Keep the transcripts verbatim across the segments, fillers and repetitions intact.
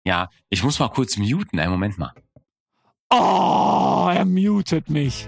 Ja, ich muss mal kurz muten. Einen Moment mal. Oh, er mutet mich.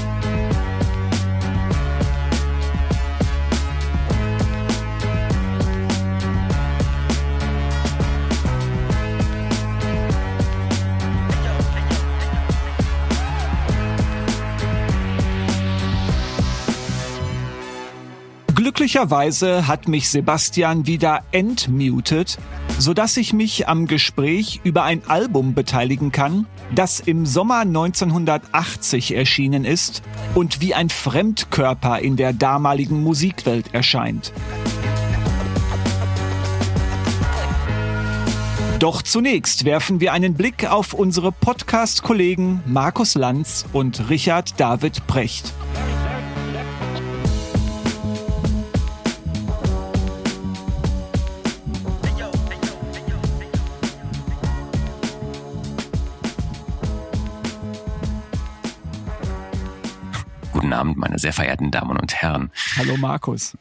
Glücklicherweise hat mich Sebastian wieder entmutet, sodass ich mich am Gespräch über ein Album beteiligen kann, das im Sommer neunzehnhundertachtzig erschienen ist und wie ein Fremdkörper in der damaligen Musikwelt erscheint. Doch zunächst werfen wir einen Blick auf unsere Podcast-Kollegen Markus Lanz und Richard David Precht. Guten Abend, meine sehr verehrten Damen und Herren. Hallo Markus.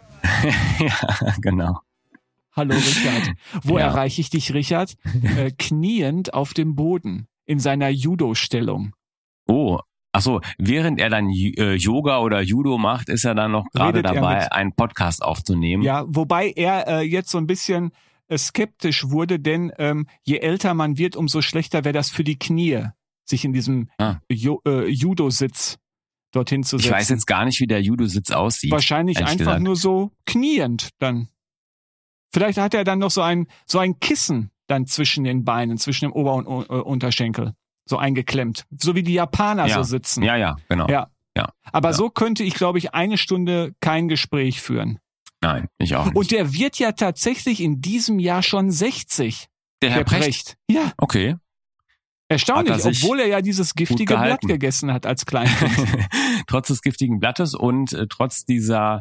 Ja, genau. Hallo Richard. Wo Ja. erreiche ich dich, Richard? Äh, kniend auf dem Boden in seiner Judo-Stellung. Oh, ach so, während er dann äh, Yoga oder Judo macht, ist er dann noch gerade Redet er dabei, mit- einen Podcast aufzunehmen. Ja, wobei er äh, jetzt so ein bisschen äh, skeptisch wurde, denn ähm, je älter man wird, umso schlechter wäre das für die Knie, sich in diesem Ah. Ju- äh, Judo-Sitz dorthin zu Ich setzen. weiß jetzt gar nicht, wie der Judo-Sitz aussieht. Wahrscheinlich ehrlich einfach gesagt. nur so kniend dann. Vielleicht hat er dann noch so ein so ein Kissen dann zwischen den Beinen, zwischen dem Ober- und äh, Unterschenkel, so eingeklemmt, so wie die Japaner Ja. so sitzen. Ja, ja, genau. Ja. Ja. Aber Ja. so könnte ich, glaube ich, eine Stunde kein Gespräch führen. Nein, ich auch nicht. Und der wird ja tatsächlich in diesem Jahr schon sechzig. der Herr der Precht? Precht. Ja, Okay. erstaunlich, Hat er sich obwohl er ja dieses giftige Blatt gehalten. gegessen hat als Kleinkind. Trotz des giftigen Blattes und äh, trotz dieser,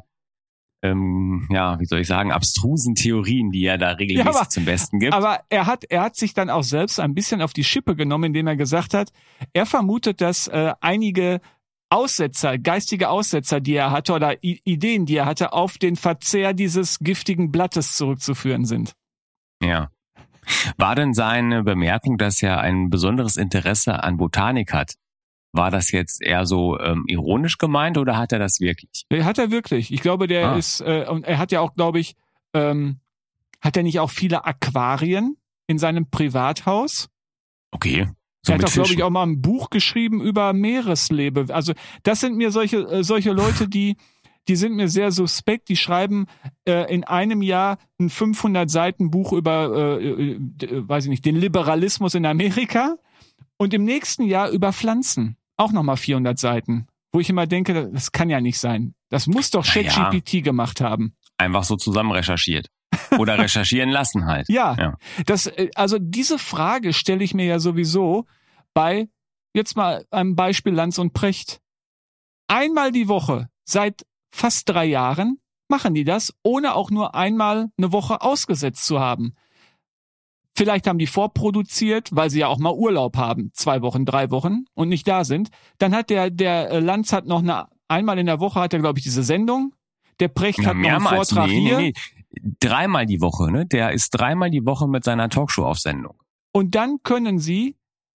ähm, ja, wie soll ich sagen, abstrusen Theorien, die er da regelmäßig Ja, aber- zum Besten gibt. Aber er hat, er hat sich dann auch selbst ein bisschen auf die Schippe genommen, indem er gesagt hat, er vermutet, dass äh, einige Aussetzer, geistige Aussetzer, die er hatte oder I- Ideen, die er hatte, auf den Verzehr dieses giftigen Blattes zurückzuführen sind. Ja. War denn seine Bemerkung, dass er ein besonderes Interesse an Botanik hat, war das jetzt eher so ähm, ironisch gemeint oder hat er das wirklich? Der hat er wirklich. Ich glaube, der Ah. ist, äh, und er hat ja auch, glaube ich, ähm, hat er nicht auch viele Aquarien in seinem Privathaus? Okay. So Er hat mit doch, glaube ich, Fischen. auch mal ein Buch geschrieben über Meereslebe. Also das sind mir solche äh, solche Leute, die die sind mir sehr suspekt. Die schreiben äh, in einem Jahr ein fünfhundert Seiten Buch über, äh, äh, äh, weiß ich nicht, den Liberalismus in Amerika und im nächsten Jahr über Pflanzen. Auch nochmal vierhundert Seiten. Wo ich immer denke, das kann ja nicht sein. Das muss doch Na ja. ChatGPT gemacht haben. Einfach so zusammen recherchiert. Oder recherchieren lassen halt. Ja, Ja. Das, äh, also diese Frage stelle ich mir ja sowieso bei, jetzt mal einem Beispiel Lanz und Precht. Einmal die Woche, seit fast drei Jahren, machen die das, ohne auch nur einmal eine Woche ausgesetzt zu haben. Vielleicht haben die vorproduziert, weil sie ja auch mal Urlaub haben, zwei Wochen, drei Wochen und nicht da sind. Dann hat der, der äh, Lanz hat noch eine, einmal in der Woche hat er, glaube ich, diese Sendung. Der Precht Ja, hat noch einen mehrmals. Vortrag Nee, hier. nee, nee. Dreimal die Woche, ne? Der ist dreimal die Woche mit seiner Talkshow auf Sendung. Und dann können Sie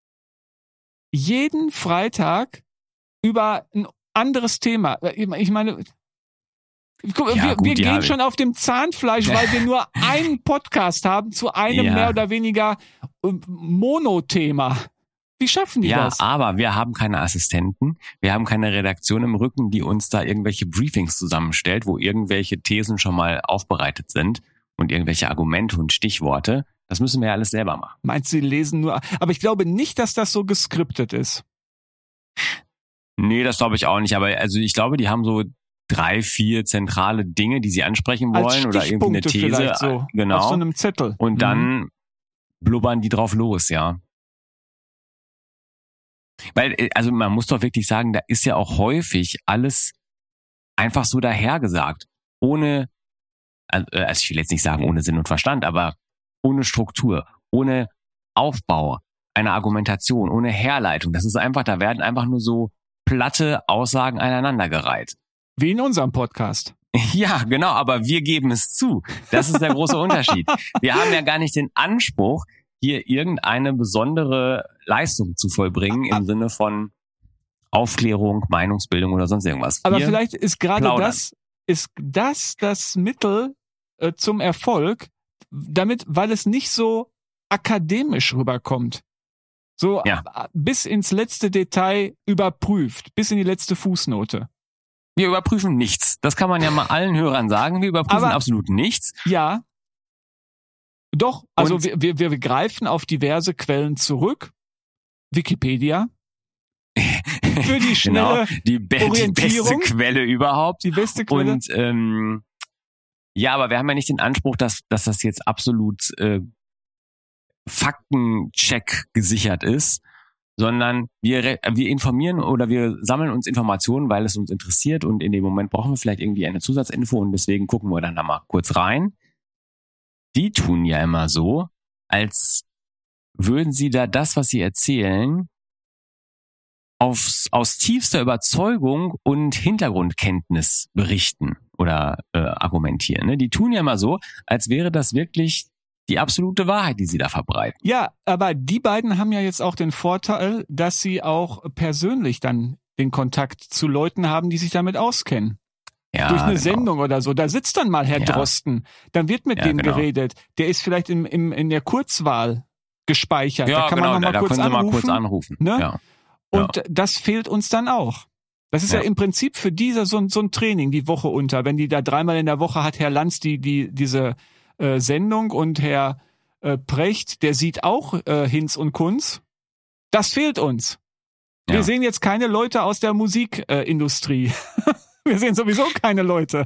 jeden Freitag über ein anderes Thema. Ich meine, guck, Ja, wir, gut, wir ja. gehen schon auf dem Zahnfleisch, weil wir nur einen Podcast haben zu einem Ja. mehr oder weniger äh, Monothema. Wie schaffen die Ja, das? aber wir haben keine Assistenten, wir haben keine Redaktion im Rücken, die uns da irgendwelche Briefings zusammenstellt, wo irgendwelche Thesen schon mal aufbereitet sind und irgendwelche Argumente und Stichworte. Das müssen wir ja alles selber machen. Meinst du, sie lesen nur? Aber ich glaube nicht, dass das so geskriptet ist. Nee, das glaube ich auch nicht. Aber also ich glaube, die haben so drei, vier zentrale Dinge, die sie ansprechen wollen Als oder irgendwie eine Stichpunkte These. vielleicht so. Genau. Auf so einem Zettel. Und Mhm. dann blubbern die drauf los, ja. Weil, äh, also man muss doch wirklich sagen, da ist ja auch häufig alles einfach so dahergesagt. Ohne, also ich will jetzt nicht sagen ohne Sinn und Verstand, aber ohne Struktur, ohne Aufbau, eine Argumentation, ohne Herleitung. Das ist einfach, da werden einfach nur so platte Aussagen aneinandergereiht. Wie in unserem Podcast. Ja, genau, aber wir geben es zu. Das ist der große Unterschied. Wir haben ja gar nicht den Anspruch, hier irgendeine besondere Leistung zu vollbringen im Sinne von Aufklärung, Meinungsbildung oder sonst irgendwas. Aber Wir vielleicht ist gerade plaudern. das, ist das das Mittel äh, zum Erfolg, damit, weil es nicht so akademisch rüberkommt. So Ja. äh, bis ins letzte Detail überprüft, bis in die letzte Fußnote. Wir überprüfen nichts. Das kann man ja mal allen Hörern sagen. Wir überprüfen Aber- absolut nichts. Ja. Doch, also Und- wir, wir, wir greifen auf diverse Quellen zurück. Wikipedia. Für die schnelle, Genau, die, be die Orientierung. beste Quelle überhaupt. die beste Quelle. Und ähm, ja, aber wir haben ja nicht den Anspruch, dass, dass das jetzt absolut äh, Faktencheck gesichert ist, sondern wir, re- wir informieren oder wir sammeln uns Informationen, weil es uns interessiert und in dem Moment brauchen wir vielleicht irgendwie eine Zusatzinfo und deswegen gucken wir dann da mal kurz rein. Die tun ja immer so, als würden sie da das, was sie erzählen, aufs, aus tiefster Überzeugung und Hintergrundkenntnis berichten oder äh, argumentieren. Ne? Die tun ja immer so, als wäre das wirklich die absolute Wahrheit, die sie da verbreiten. Ja, aber die beiden haben ja jetzt auch den Vorteil, dass sie auch persönlich dann den Kontakt zu Leuten haben, die sich damit auskennen. Ja, Durch eine genau. Sendung oder so. Da sitzt dann mal Herr Ja. Drosten. Dann wird mit Ja, dem genau. geredet. Der ist vielleicht im, im, in der Kurzwahl gespeichert. Ja, da kann genau, man noch mal da, da kurz können Sie anrufen. mal kurz anrufen. ne? Ja. Und das fehlt uns dann auch. Das ist ja, Ja. im Prinzip für diese so, ein- so ein Training die Woche unter. Wenn die da dreimal in der Woche hat Herr Lanz die, die, diese äh, Sendung und Herr äh, Precht, der sieht auch äh, Hinz und Kunz. Das fehlt uns. Wir Ja. sehen jetzt keine Leute aus der Musikindustrie. Äh, Industrie. Wir sehen sowieso keine Leute.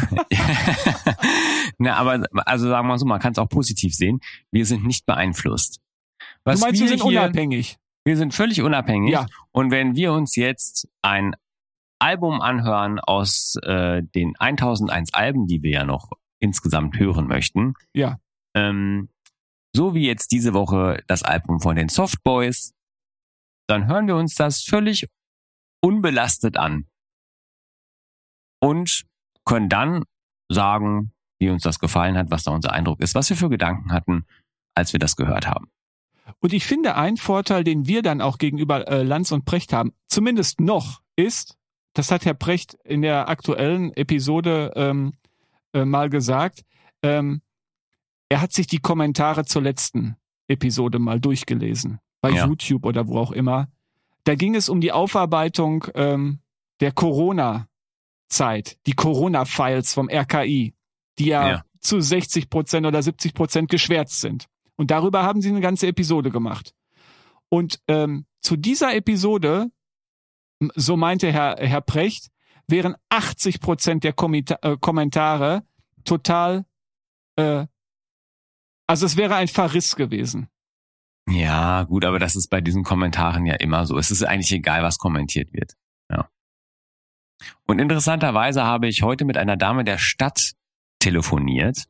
Na, aber also sagen wir mal so, man kann es auch positiv sehen. Wir sind nicht beeinflusst. Was du meinst, wir sind hier, unabhängig? Wir sind völlig unabhängig. Ja. Und wenn wir uns jetzt ein Album anhören aus äh, den eintausendeins Alben, die wir ja noch insgesamt hören möchten, Ja. ähm, so wie jetzt diese Woche das Album von den Soft Boys, dann hören wir uns das völlig unbelastet an und können dann sagen, wie uns das gefallen hat, was da unser Eindruck ist, was wir für Gedanken hatten, als wir das gehört haben. Und ich finde, ein Vorteil, den wir dann auch gegenüber äh, Lanz und Precht haben, zumindest noch, ist, das hat Herr Precht in der aktuellen Episode ähm, äh, mal gesagt, ähm, er hat sich die Kommentare zur letzten Episode mal durchgelesen, bei Ja. YouTube oder wo auch immer. Da ging es um die Aufarbeitung ähm, der Corona-Zeit, die Corona-Files vom R K I, die ja, Ja. zu sechzig Prozent oder siebzig Prozent geschwärzt sind. Und darüber haben sie eine ganze Episode gemacht. Und ähm, zu dieser Episode, m- so meinte Herr, Herr Precht, wären achtzig Prozent der Komita äh, Kommentare total, äh, also es wäre ein Verriss gewesen. Ja, gut, aber das ist bei diesen Kommentaren ja immer so. Es ist eigentlich egal, was kommentiert wird. Ja. Und interessanterweise habe ich heute mit einer Dame der Stadt telefoniert.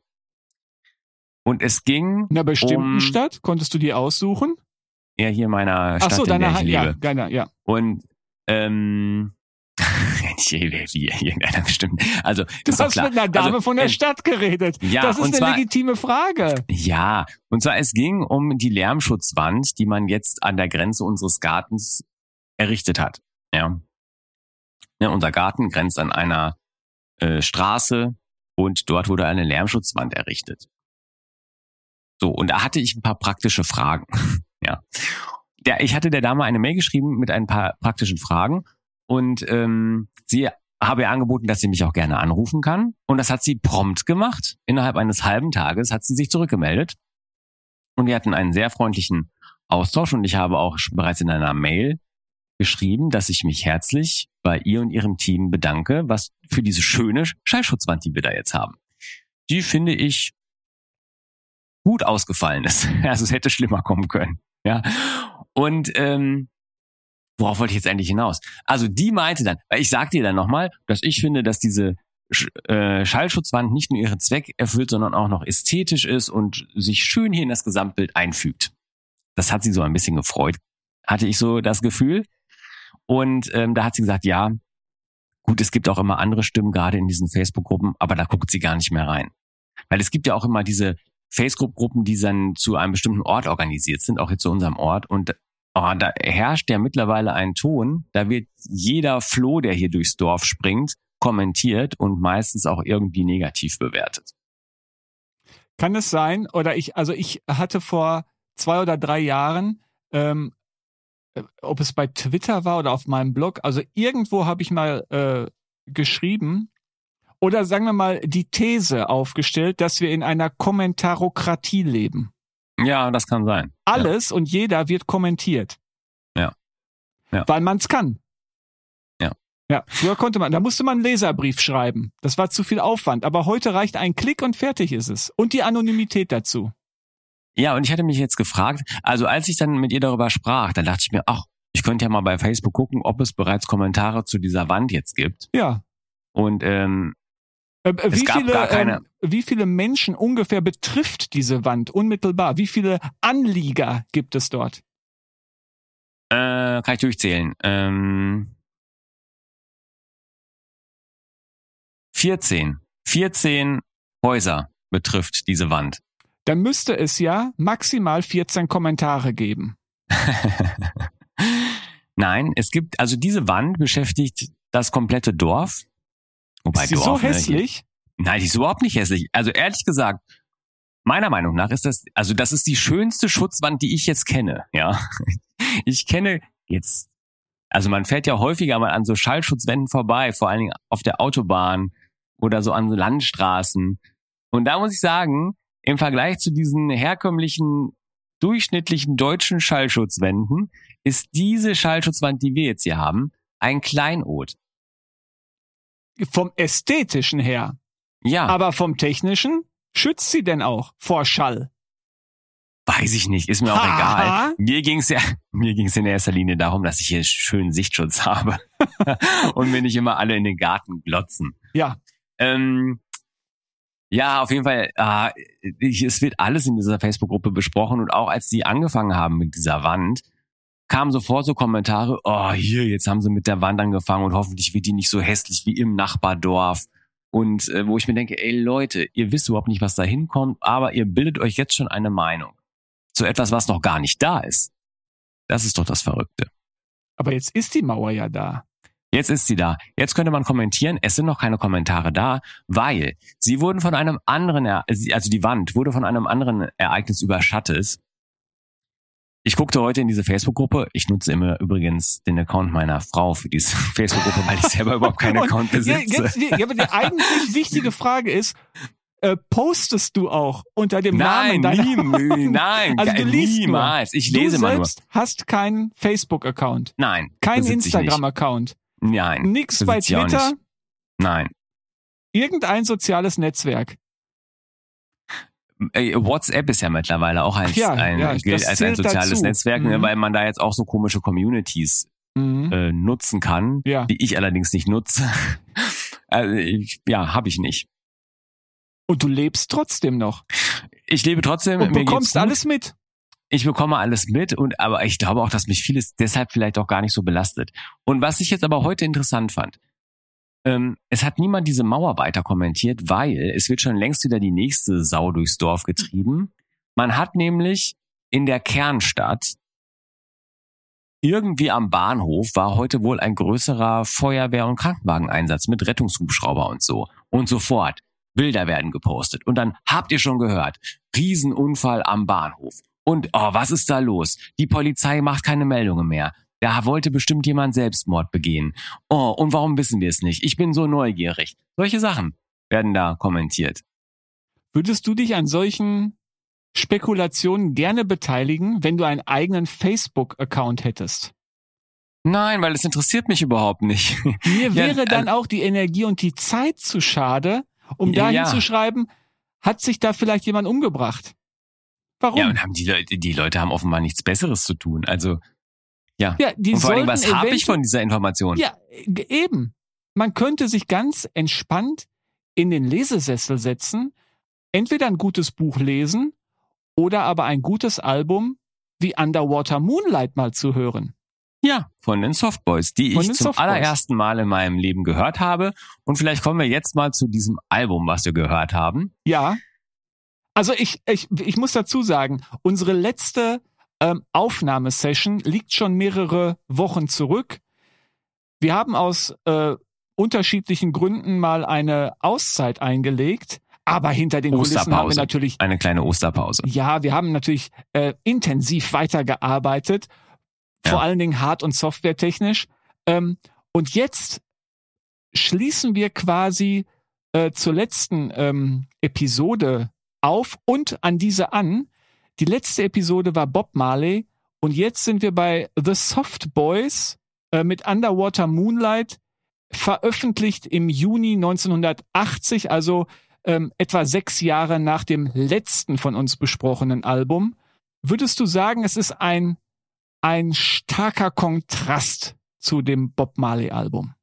Und es ging In einer bestimmten um, Stadt, konntest du die aussuchen? ja, hier in meiner Stadt, Ach so, in der deine ich Ha- lebe. ja, deiner, ja. Und ähm, nicht wie irgendeiner bestimmt. Also Du ist doch hast klar. mit einer Dame also, von der ähm, Stadt geredet. ja, das ist und eine zwar- legitime Frage. Ja, und zwar es ging um die Lärmschutzwand, die man jetzt an der Grenze unseres Gartens errichtet hat. Ja, ja unser Garten grenzt an einer äh, Straße und dort wurde eine Lärmschutzwand errichtet. So, und da hatte ich ein paar praktische Fragen. Ja, der, ich hatte der Dame eine Mail geschrieben mit ein paar praktischen Fragen und ähm, sie habe ihr angeboten, dass sie mich auch gerne anrufen kann. Und das hat sie prompt gemacht. Innerhalb eines halben Tages hat sie sich zurückgemeldet. Und wir hatten einen sehr freundlichen Austausch. Und ich habe auch schon bereits in einer Mail geschrieben, dass ich mich herzlich bei ihr und ihrem Team bedanke, was für diese schöne Schallschutzwand, die wir da jetzt haben. Die finde ich gut ausgefallen ist. Also es hätte schlimmer kommen können. Ja. Und ähm, worauf wollte ich jetzt endlich hinaus? Also die meinte dann, weil ich sagte ihr dann nochmal, dass ich finde, dass diese Sch äh, Schallschutzwand nicht nur ihren Zweck erfüllt, sondern auch noch ästhetisch ist und sich schön hier in das Gesamtbild einfügt. Das hat sie so ein bisschen gefreut, hatte ich so das Gefühl. Und ähm, da hat sie gesagt, ja, gut, es gibt auch immer andere Stimmen, gerade in diesen Facebook-Gruppen, aber da guckt sie gar nicht mehr rein. Weil es gibt ja auch immer diese Facebook-Gruppen, die dann zu einem bestimmten Ort organisiert sind, auch hier zu unserem Ort. Und oh, da herrscht ja mittlerweile ein Ton, da wird jeder Floh, der hier durchs Dorf springt, kommentiert und meistens auch irgendwie negativ bewertet. Kann es sein, oder ich, also ich hatte vor zwei oder drei Jahren, ähm, ob es bei Twitter war oder auf meinem Blog, also irgendwo habe ich mal äh, geschrieben, oder sagen wir mal die These aufgestellt, dass wir in einer Kommentarokratie leben. Ja, das kann sein. Alles ja. Und jeder wird kommentiert. Ja. ja. Weil man es kann. Ja. Ja. Früher konnte man, da musste man einen Leserbrief schreiben. Das war zu viel Aufwand. Aber heute reicht ein Klick und fertig ist es. Und die Anonymität dazu. Ja, und ich hatte mich jetzt gefragt, also als ich dann mit ihr darüber sprach, dann dachte ich mir, ach, ich könnte ja mal bei Facebook gucken, ob es bereits Kommentare zu dieser Wand jetzt gibt. Ja. Und ähm, Äh, wie, es gab viele, gar keine. ähm, wie viele Menschen ungefähr betrifft diese Wand unmittelbar? Wie viele Anlieger gibt es dort? Äh, kann ich durchzählen. Ähm, vierzehn. vierzehn Häuser betrifft diese Wand. Dann müsste es ja maximal vierzehn Kommentare geben. Nein, es gibt, also diese Wand beschäftigt das komplette Dorf. Wobei ist die Dorf, so hässlich? Ne? Nein, die ist überhaupt nicht hässlich. Also ehrlich gesagt, meiner Meinung nach ist das, also das ist die schönste Schutzwand, die ich jetzt kenne. Ja, ich kenne jetzt, also man fährt ja häufiger mal an so Schallschutzwänden vorbei, vor allen Dingen auf der Autobahn oder so an so Landstraßen. Und da muss ich sagen, im Vergleich zu diesen herkömmlichen, durchschnittlichen deutschen Schallschutzwänden ist diese Schallschutzwand, die wir jetzt hier haben, ein Kleinod. Vom Ästhetischen her. Ja. Aber vom Technischen schützt sie denn auch vor Schall? Weiß ich nicht, ist mir auch ha, egal. Ha? Mir ging's ja, mir ging's in erster Linie darum, dass ich hier schönen Sichtschutz habe und mir nicht immer alle in den Garten glotzen. Ja. Ähm, ja, auf jeden Fall, äh, ich, es wird alles in dieser Facebook-Gruppe besprochen und auch als die angefangen haben mit dieser Wand, kamen sofort so Kommentare, oh hier, jetzt haben sie mit der Wand angefangen und hoffentlich wird die nicht so hässlich wie im Nachbardorf. Und äh, wo ich mir denke, ey Leute, ihr wisst überhaupt nicht, was da hinkommt, aber ihr bildet euch jetzt schon eine Meinung zu etwas, was noch gar nicht da ist. Das ist doch das Verrückte. Aber jetzt ist die Mauer ja da. Jetzt ist sie da. Jetzt könnte man kommentieren, es sind noch keine Kommentare da, weil sie wurden von einem anderen, also die Wand wurde von einem anderen Ereignis überschattet. Ich guckte heute in diese Facebook-Gruppe. Ich nutze immer übrigens den Account meiner Frau für diese Facebook-Gruppe, weil ich selber überhaupt keinen Account besitze. Jetzt, die, aber die eigentlich wichtige Frage ist, äh, postest du auch unter dem nein, Namen deiner nie, Nein, also du liest niemals. Nur. Ich lese du mal nur. Du selbst hast keinen Facebook-Account. Nein. Kein Instagram-Account. Nein. Nix bei Twitter. Nein. Irgendein soziales Netzwerk. WhatsApp ist ja mittlerweile auch als, ja, ein, ja, gilt als ein soziales dazu. Netzwerk, mhm. weil man da jetzt auch so komische Communities mhm. äh, nutzen kann, ja. die ich allerdings nicht nutze. also ich, ja, habe ich nicht. Und du lebst trotzdem noch. Ich lebe trotzdem. Und mir bekommst geht's gut. alles mit. Ich bekomme alles mit, und aber ich glaube auch, dass mich vieles deshalb vielleicht auch gar nicht so belastet. Und was ich jetzt aber heute interessant fand, ähm, es hat niemand diese Mauer weiter kommentiert, weil es wird schon längst wieder die nächste Sau durchs Dorf getrieben. Man hat nämlich in der Kernstadt, irgendwie am Bahnhof, war heute wohl ein größerer Feuerwehr- und Krankenwageneinsatz mit Rettungshubschrauber und so. Und sofort, Bilder werden gepostet. Und dann habt ihr schon gehört, Riesenunfall am Bahnhof. Und oh, was ist da los? Die Polizei macht keine Meldungen mehr. Da wollte bestimmt jemand Selbstmord begehen. Oh, und warum wissen wir es nicht? Ich bin so neugierig. Solche Sachen werden da kommentiert. Würdest du dich an solchen Spekulationen gerne beteiligen, wenn du einen eigenen Facebook-Account hättest? Nein, weil es interessiert mich überhaupt nicht. Mir wäre ja, dann auch die Energie und die Zeit zu schade, um da ja. hinzuschreiben, hat sich da vielleicht jemand umgebracht? Warum? Ja, und haben die Leute, die Leute haben offenbar nichts Besseres zu tun. Also, ja. ja die und vor allem, sollten was habe ich von dieser Information? Ja, eben. Man könnte sich ganz entspannt in den Lesesessel setzen, entweder ein gutes Buch lesen oder aber ein gutes Album wie Underwater Moonlight mal zu hören. Ja, von den Softboys, die Von ich den zum Softboys. allerersten Mal in meinem Leben gehört habe. Und vielleicht kommen wir jetzt mal zu diesem Album, was wir gehört haben. Ja. Also ich, ich, ich muss dazu sagen, unsere letzte ähm, Aufnahmesession liegt schon mehrere Wochen zurück. Wir haben aus äh, unterschiedlichen Gründen mal eine Auszeit eingelegt, aber hinter den Kulissen haben wir natürlich... Eine kleine Osterpause. Ja, wir haben natürlich äh, intensiv weitergearbeitet, vor Ja. allen Dingen hard- und softwaretechnisch. Ähm, und jetzt schließen wir quasi äh, zur letzten ähm, Episode auf und an diese an. Die letzte Episode war Bob Marley und jetzt sind wir bei The Soft Boys äh, mit Underwater Moonlight, veröffentlicht im Juni neunzehnhundertachtzig, also ähm, etwa sechs Jahre nach dem letzten von uns besprochenen Album. Würdest du sagen, es ist ein, ein starker Kontrast zu dem Bob Marley Album?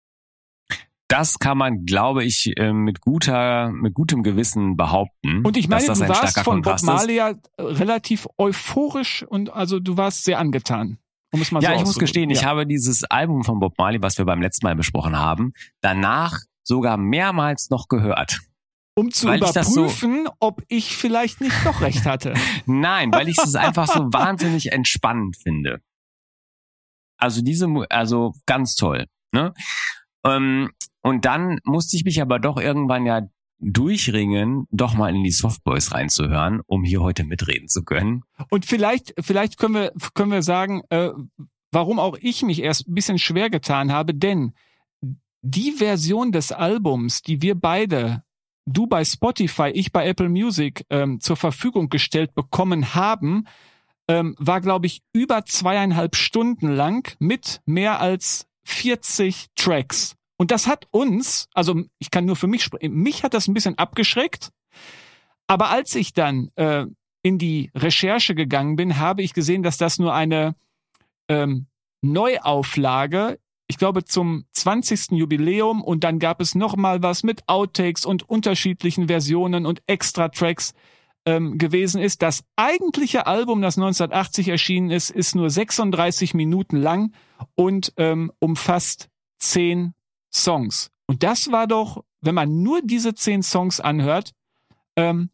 Das kann man, glaube ich, äh, mit guter, mit gutem Gewissen behaupten. Und ich meine, dass das du ein warst starker von Bob Kontrast Marley ja relativ euphorisch und also du warst sehr angetan. Um es mal Ja, so ich muss auszudrücken. gestehen, ich Ja. habe dieses Album von Bob Marley, was wir beim letzten Mal besprochen haben, danach sogar mehrmals noch gehört. Um zu weil ich das so- überprüfen, ob ich vielleicht nicht doch recht hatte. Nein, weil ich es einfach so wahnsinnig entspannend finde. Also diese, Mu- also ganz toll. Ne? Ähm, und dann musste ich mich aber doch irgendwann ja durchringen, doch mal in die Softboys reinzuhören, um hier heute mitreden zu können. Und vielleicht, vielleicht können wir, können wir sagen, äh, warum auch ich mich erst ein bisschen schwer getan habe, denn die Version des Albums, die wir beide, du bei Spotify, ich bei Apple Music, ähm, zur Verfügung gestellt bekommen haben, ähm, war, glaube ich, über zweieinhalb Stunden lang mit mehr als vierzig Tracks. Und das hat uns, also ich kann nur für mich sprechen, mich hat das ein bisschen abgeschreckt. Aber als ich dann äh, in die Recherche gegangen bin, habe ich gesehen, dass das nur eine ähm, Neuauflage, ich glaube zum zwanzigsten Jubiläum, und dann gab es noch mal was mit Outtakes und unterschiedlichen Versionen und Extra-Tracks ähm, gewesen ist. Das eigentliche Album, das neunzehnhundertachtzig erschienen ist, ist nur sechsunddreißig Minuten lang und ähm, umfasst zehn Songs. Und das war doch, wenn man nur diese zehn Songs anhört, ähm,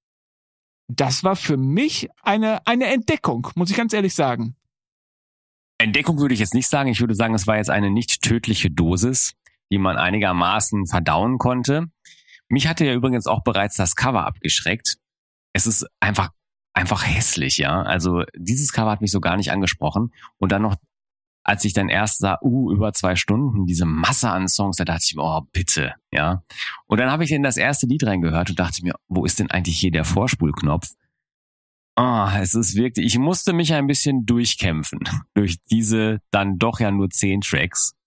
das war für mich eine, eine Entdeckung, muss ich ganz ehrlich sagen. Entdeckung würde ich jetzt nicht sagen. Ich würde sagen, es war jetzt eine nicht tödliche Dosis, die man einigermaßen verdauen konnte. Mich hatte ja übrigens auch bereits das Cover abgeschreckt. Es ist einfach, einfach hässlich, ja. Also dieses Cover hat mich so gar nicht angesprochen. Und dann noch, als ich dann erst sah, uh, über zwei Stunden, diese Masse an Songs, da dachte ich mir, oh, bitte, ja. Und dann habe ich in das erste Lied reingehört und dachte mir, wo ist denn eigentlich hier der Vorspulknopf? Oh, es ist wirklich, ich musste mich ein bisschen durchkämpfen durch diese dann doch ja nur zehn Tracks.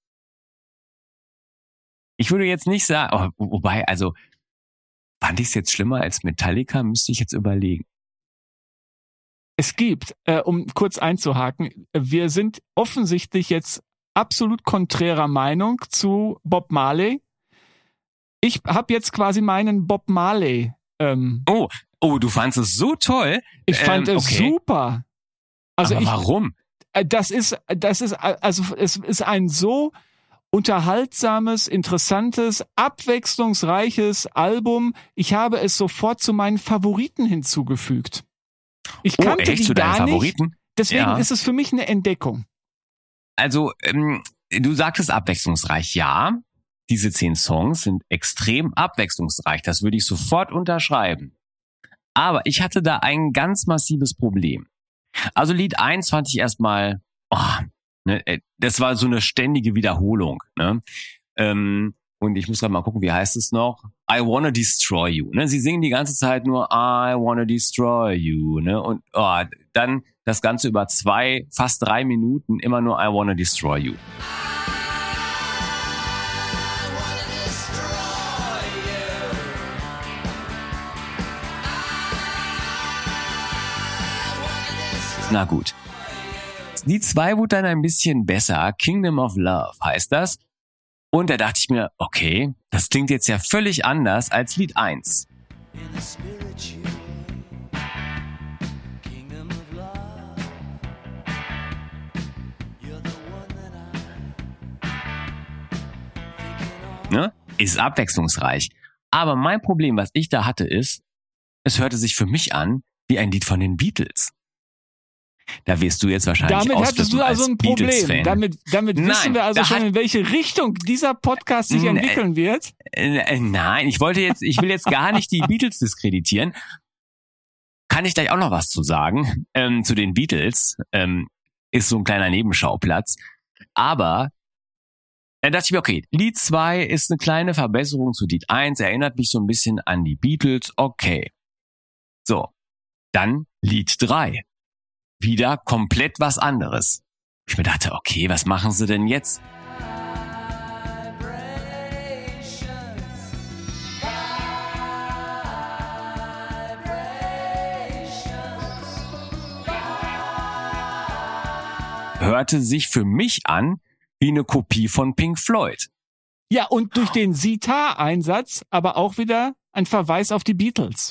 Ich würde jetzt nicht sagen, oh, wobei, also fand ich es jetzt schlimmer als Metallica, müsste ich jetzt überlegen. Es gibt, äh, um kurz einzuhaken, wir sind offensichtlich jetzt absolut konträrer Meinung zu Bob Marley. Ich habe jetzt quasi meinen Bob Marley. Ähm, Oh, oh, du fandst es so toll. ich fand ähm, es okay. super. Also Aber ich, warum? äh, das ist, das ist, äh, also es ist ein so unterhaltsames, interessantes, abwechslungsreiches Album. Ich habe es sofort zu meinen Favoriten hinzugefügt. Ich Oh, kannte echt die zu deinen gar nicht, Favoriten? deswegen Ja. ist es für mich eine Entdeckung. Also, ähm, du sagtest abwechslungsreich, ja. Diese zehn Songs sind extrem abwechslungsreich. Das würde ich sofort unterschreiben. Aber ich hatte da ein ganz massives Problem. Also Lied eins fand ich erstmal, oh, ne, das war so eine ständige Wiederholung. Ne? Ähm, und ich muss gerade mal gucken, wie heißt es noch? I wanna destroy you. Ne? Sie singen die ganze Zeit nur I wanna destroy you. Ne? Und oh, dann das Ganze über zwei, fast drei Minuten immer nur I wanna destroy you. Na gut. Die zwei wurde dann ein bisschen besser. Kingdom of Love heißt das. Und da dachte ich mir, okay, das klingt jetzt ja völlig anders als Lied eins. Ne? Ist abwechslungsreich. Aber mein Problem, was ich da hatte, ist, es hörte sich für mich an wie ein Lied von den Beatles. Da wirst du jetzt wahrscheinlich Damit hattest du also ein Problem. Damit, damit Nein, wissen wir also schon, hat, in welche Richtung dieser Podcast sich entwickeln wird. Äh, nein, ich wollte jetzt, ich will jetzt gar nicht die Beatles diskreditieren. Kann ich gleich auch noch was zu sagen, ähm, zu den Beatles. Ähm, ist so ein kleiner Nebenschauplatz. Aber da dachte ich mir, okay, Lied zwei ist eine kleine Verbesserung zu Lied eins, erinnert mich so ein bisschen an die Beatles, okay. So, dann Lied drei. Wieder komplett was anderes. Ich mir dachte, okay, was machen sie denn jetzt? Hörte sich für mich an wie eine Kopie von Pink Floyd. Ja, und durch den Sitar-Einsatz aber auch wieder ein Verweis auf die Beatles.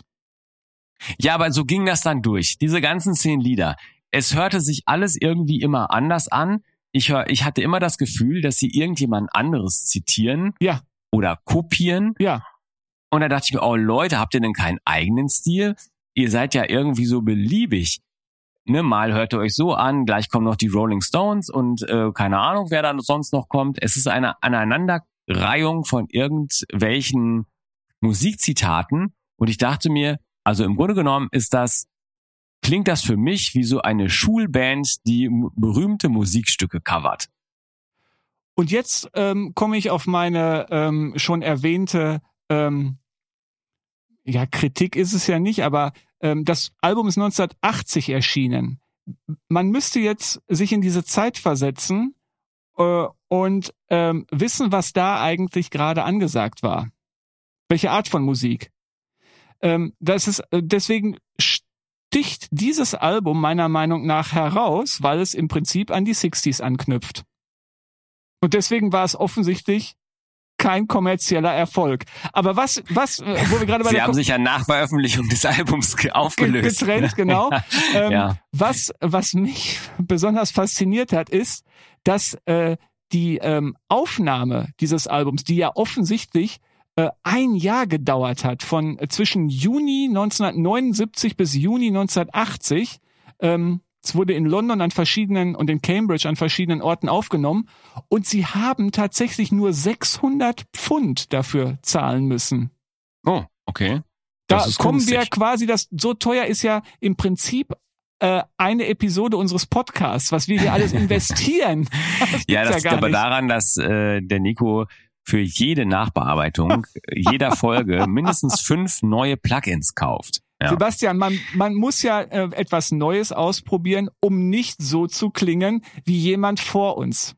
Ja, aber so ging das dann durch. Diese ganzen zehn Lieder. Es hörte sich alles irgendwie immer anders an. Ich, hör, ich hatte immer das Gefühl, dass sie irgendjemand anderes zitieren ja. oder kopieren. Ja. Und da dachte ich mir, oh Leute, habt ihr denn keinen eigenen Stil? Ihr seid ja irgendwie so beliebig. Ne, mal hört ihr euch so an, gleich kommen noch die Rolling Stones und äh, keine Ahnung, wer da sonst noch kommt. Es ist eine Aneinanderreihung von irgendwelchen Musikzitaten. Und ich dachte mir, also im Grunde genommen ist das, klingt das für mich wie so eine Schulband, die m- berühmte Musikstücke covert. Und jetzt ähm, komme ich auf meine ähm, schon erwähnte, ähm, ja, Kritik ist es ja nicht, aber ähm, das Album ist neunzehnhundertachtzig erschienen. Man müsste jetzt sich in diese Zeit versetzen äh, und ähm, wissen, was da eigentlich gerade angesagt war. Welche Art von Musik. Ähm, das ist, deswegen sticht dieses Album meiner Meinung nach heraus, weil es im Prinzip an die sechziger anknüpft. Und deswegen war es offensichtlich kein kommerzieller Erfolg. Aber was, was, wo wir gerade bei Sie der haben Ko- sich ja nach Veröffentlichung des Albums ge- aufgelöst. getrennt, genau. ähm, ja. Was, was mich besonders fasziniert hat, ist, dass äh, die ähm, Aufnahme dieses Albums, die ja offensichtlich äh, ein Jahr gedauert hat, von äh, zwischen Juni neunzehnhundertneunundsiebzig bis Juni neunzehnhundertachtzig, ähm, es wurde in London an verschiedenen und in Cambridge an verschiedenen Orten aufgenommen und sie haben tatsächlich nur sechshundert Pfund dafür zahlen müssen. Oh, okay. Da Das ist kommen günstig. wir quasi, das so teuer ist ja im Prinzip äh, eine Episode unseres Podcasts, was wir hier alles investieren. Das Ja, gibt's das liegt gar aber nicht. daran, dass äh, der Nico für jede Nachbearbeitung jeder Folge mindestens fünf neue Plugins kauft. Ja. Sebastian, man, man muss ja äh, etwas Neues ausprobieren, um nicht so zu klingen wie jemand vor uns.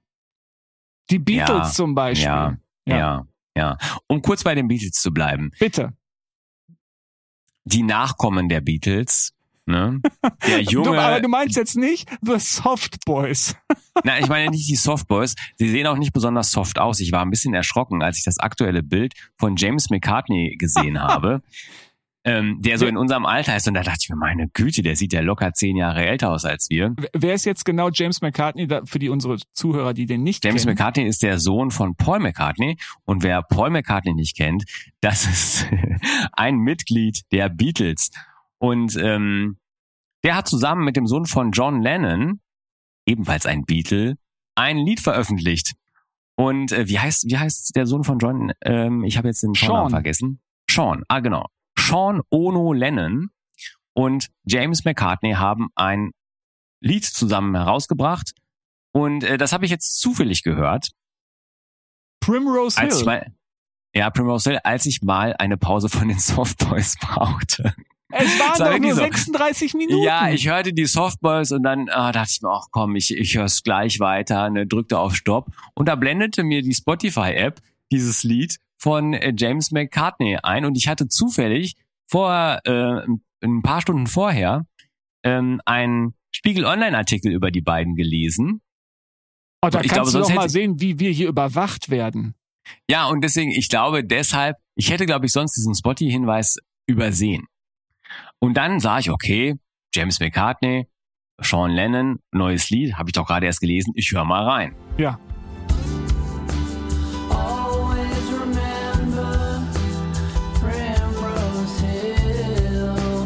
Die Beatles Ja, zum Beispiel. Ja, ja, ja, ja. Um kurz bei den Beatles zu bleiben. Bitte. Die Nachkommen der Beatles, ne? Der Du, junge, aber du meinst jetzt nicht The Soft Boys. Nein, ich meine nicht die Softboys. Sie sehen auch nicht besonders soft aus. Ich war ein bisschen erschrocken, als ich das aktuelle Bild von James McCartney gesehen habe, ähm, der so in unserem Alter ist. Und da dachte ich mir, meine Güte, der sieht ja locker zehn Jahre älter aus als wir. Wer ist jetzt genau James McCartney, da, für die unsere Zuhörer, die den nicht James kennen? McCartney ist der Sohn von Paul McCartney. Und wer Paul McCartney nicht kennt, das ist ein Mitglied der Beatles. Und ähm, der hat zusammen mit dem Sohn von John Lennon, ebenfalls ein Beatle, ein Lied veröffentlicht. Und äh, wie heißt wie heißt der Sohn von John? Ähm, ich habe jetzt den Vornamen Sean. vergessen. Sean, ah genau. Sean Ono Lennon und James McCartney haben ein Lied zusammen herausgebracht. Und äh, das habe ich jetzt zufällig gehört. Primrose Als ich Hill. mal, ja, Primrose Hill, als ich mal eine Pause von den Softboys brauchte. Es waren Das war doch nur wirklich so. sechsunddreißig Minuten. Ja, ich hörte die Softboys und dann ah, dachte ich mir, ach komm, ich, ich höre es gleich weiter, ne, drückte auf Stopp und da blendete mir die Spotify-App dieses Lied von äh, James McCartney ein und ich hatte zufällig vor äh, ein paar Stunden vorher ähm, einen Spiegel-Online-Artikel über die beiden gelesen. Oh, da ich kannst glaube, du sonst doch mal hätte- sehen, wie wir hier überwacht werden. Ja, und deswegen, ich glaube deshalb, ich hätte, glaube ich, sonst diesen Spotty-Hinweis übersehen. Und dann sah ich, okay, James McCartney, Sean Lennon, neues Lied, habe ich doch gerade erst gelesen, ich höre mal rein. Ja. Always remember Primrose Hill.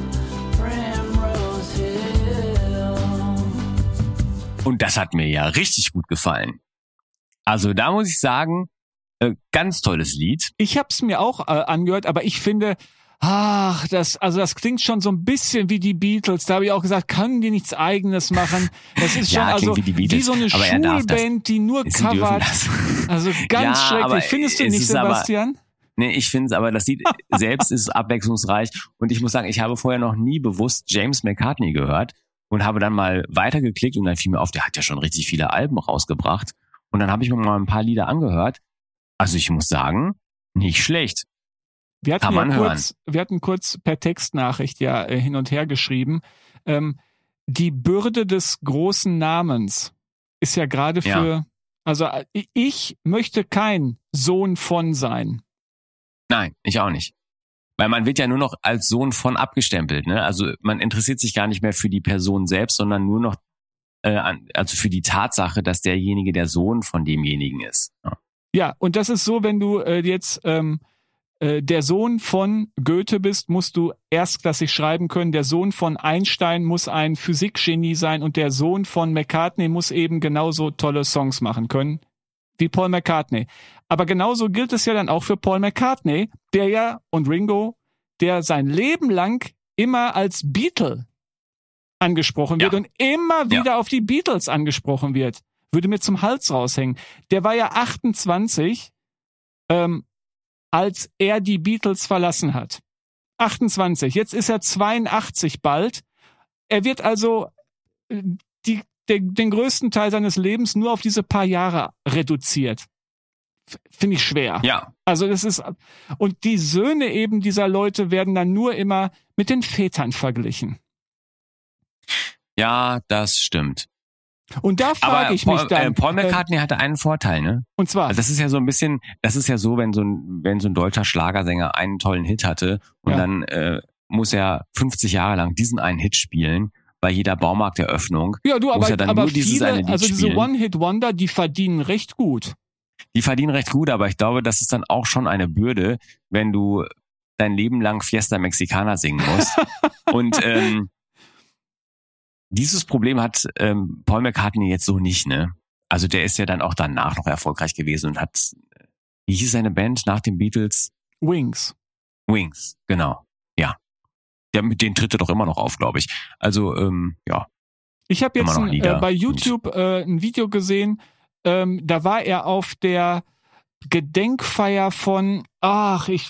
Und das hat mir ja richtig gut gefallen. Also da muss ich sagen, äh, ganz tolles Lied. Ich habe es mir auch äh, angehört, aber ich finde, ach, das, also das klingt schon so ein bisschen wie die Beatles. Da habe ich auch gesagt, können die nichts Eigenes machen? Das ist schon Ja, also klingt wie die Beatles, wie so eine aber er darf das. Schulband, die nur Sie dürfen covert. das. Also ganz Ja, aber schrecklich. Findest du es nicht, ist aber- Sebastian? Nee, ich finde es aber, das Lied selbst ist abwechslungsreich. Und ich muss sagen, ich habe vorher noch nie bewusst James McCartney gehört und habe dann mal weitergeklickt und dann fiel mir auf, der hat ja schon richtig viele Alben rausgebracht. Und dann habe ich mir mal ein paar Lieder angehört. Also ich muss sagen, nicht schlecht. Wir hatten Kann man ja hören. kurz, wir hatten kurz per Textnachricht ja äh, hin und her geschrieben. Ähm, die Bürde des großen Namens ist ja gerade Ja. für, also äh, ich möchte kein Sohn von sein. Nein, ich auch nicht. Weil man wird ja nur noch als Sohn von abgestempelt, ne? Also man interessiert sich gar nicht mehr für die Person selbst, sondern nur noch äh, an, also für die Tatsache, dass derjenige der Sohn von demjenigen ist. Ja. Ja, und das ist so, wenn du äh, jetzt ähm, äh, der Sohn von Goethe bist, musst du erstklassig schreiben können. Der Sohn von Einstein muss ein Physikgenie sein und der Sohn von McCartney muss eben genauso tolle Songs machen können wie Paul McCartney. Aber genauso gilt es ja dann auch für Paul McCartney, der ja, und Ringo, der sein Leben lang immer als Beatle angesprochen wird Ja. und immer wieder Ja. auf die Beatles angesprochen wird. Würde mir zum Hals raushängen. Der war ja achtundzwanzig, ähm, als er die Beatles verlassen hat. achtundzwanzig. Jetzt ist er zweiundachtzig bald. Er wird also äh, die, der, den größten Teil seines Lebens nur auf diese paar Jahre reduziert. F- Finde ich schwer. Ja, Also das ist, und die Söhne eben dieser Leute werden dann nur immer mit den Vätern verglichen. ja, das stimmt. Und da Aber frage ich Paul, mich dann. äh, Paul äh, McCartney hatte einen Vorteil, ne? und zwar, Also das ist ja so ein bisschen, das ist ja so, wenn so ein, wenn so ein deutscher Schlagersänger einen tollen Hit hatte und Ja. dann äh, muss er fünfzig Jahre lang diesen einen Hit spielen bei jeder Baumarkteröffnung. ja du, muss aber, er dann aber nur dieses viele, eine Lied also diese spielen. One-Hit-Wonder, die verdienen recht gut. Die verdienen recht gut, aber ich glaube, das ist dann auch schon eine Bürde, wenn du dein Leben lang Fiesta Mexicana singen musst. Und ähm, dieses Problem hat ähm, Paul McCartney jetzt so nicht, ne? Also der ist ja dann auch danach noch erfolgreich gewesen und hat, wie hieß seine Band nach den Beatles? Wings. Wings, genau. Ja. Der, mit denen tritt er doch immer noch auf, glaube ich. Also, ähm, ja. Ich habe jetzt Immer noch ein, Lieder. äh, bei YouTube äh, ein Video gesehen, ähm, da war er auf der Gedenkfeier von, ach, ich,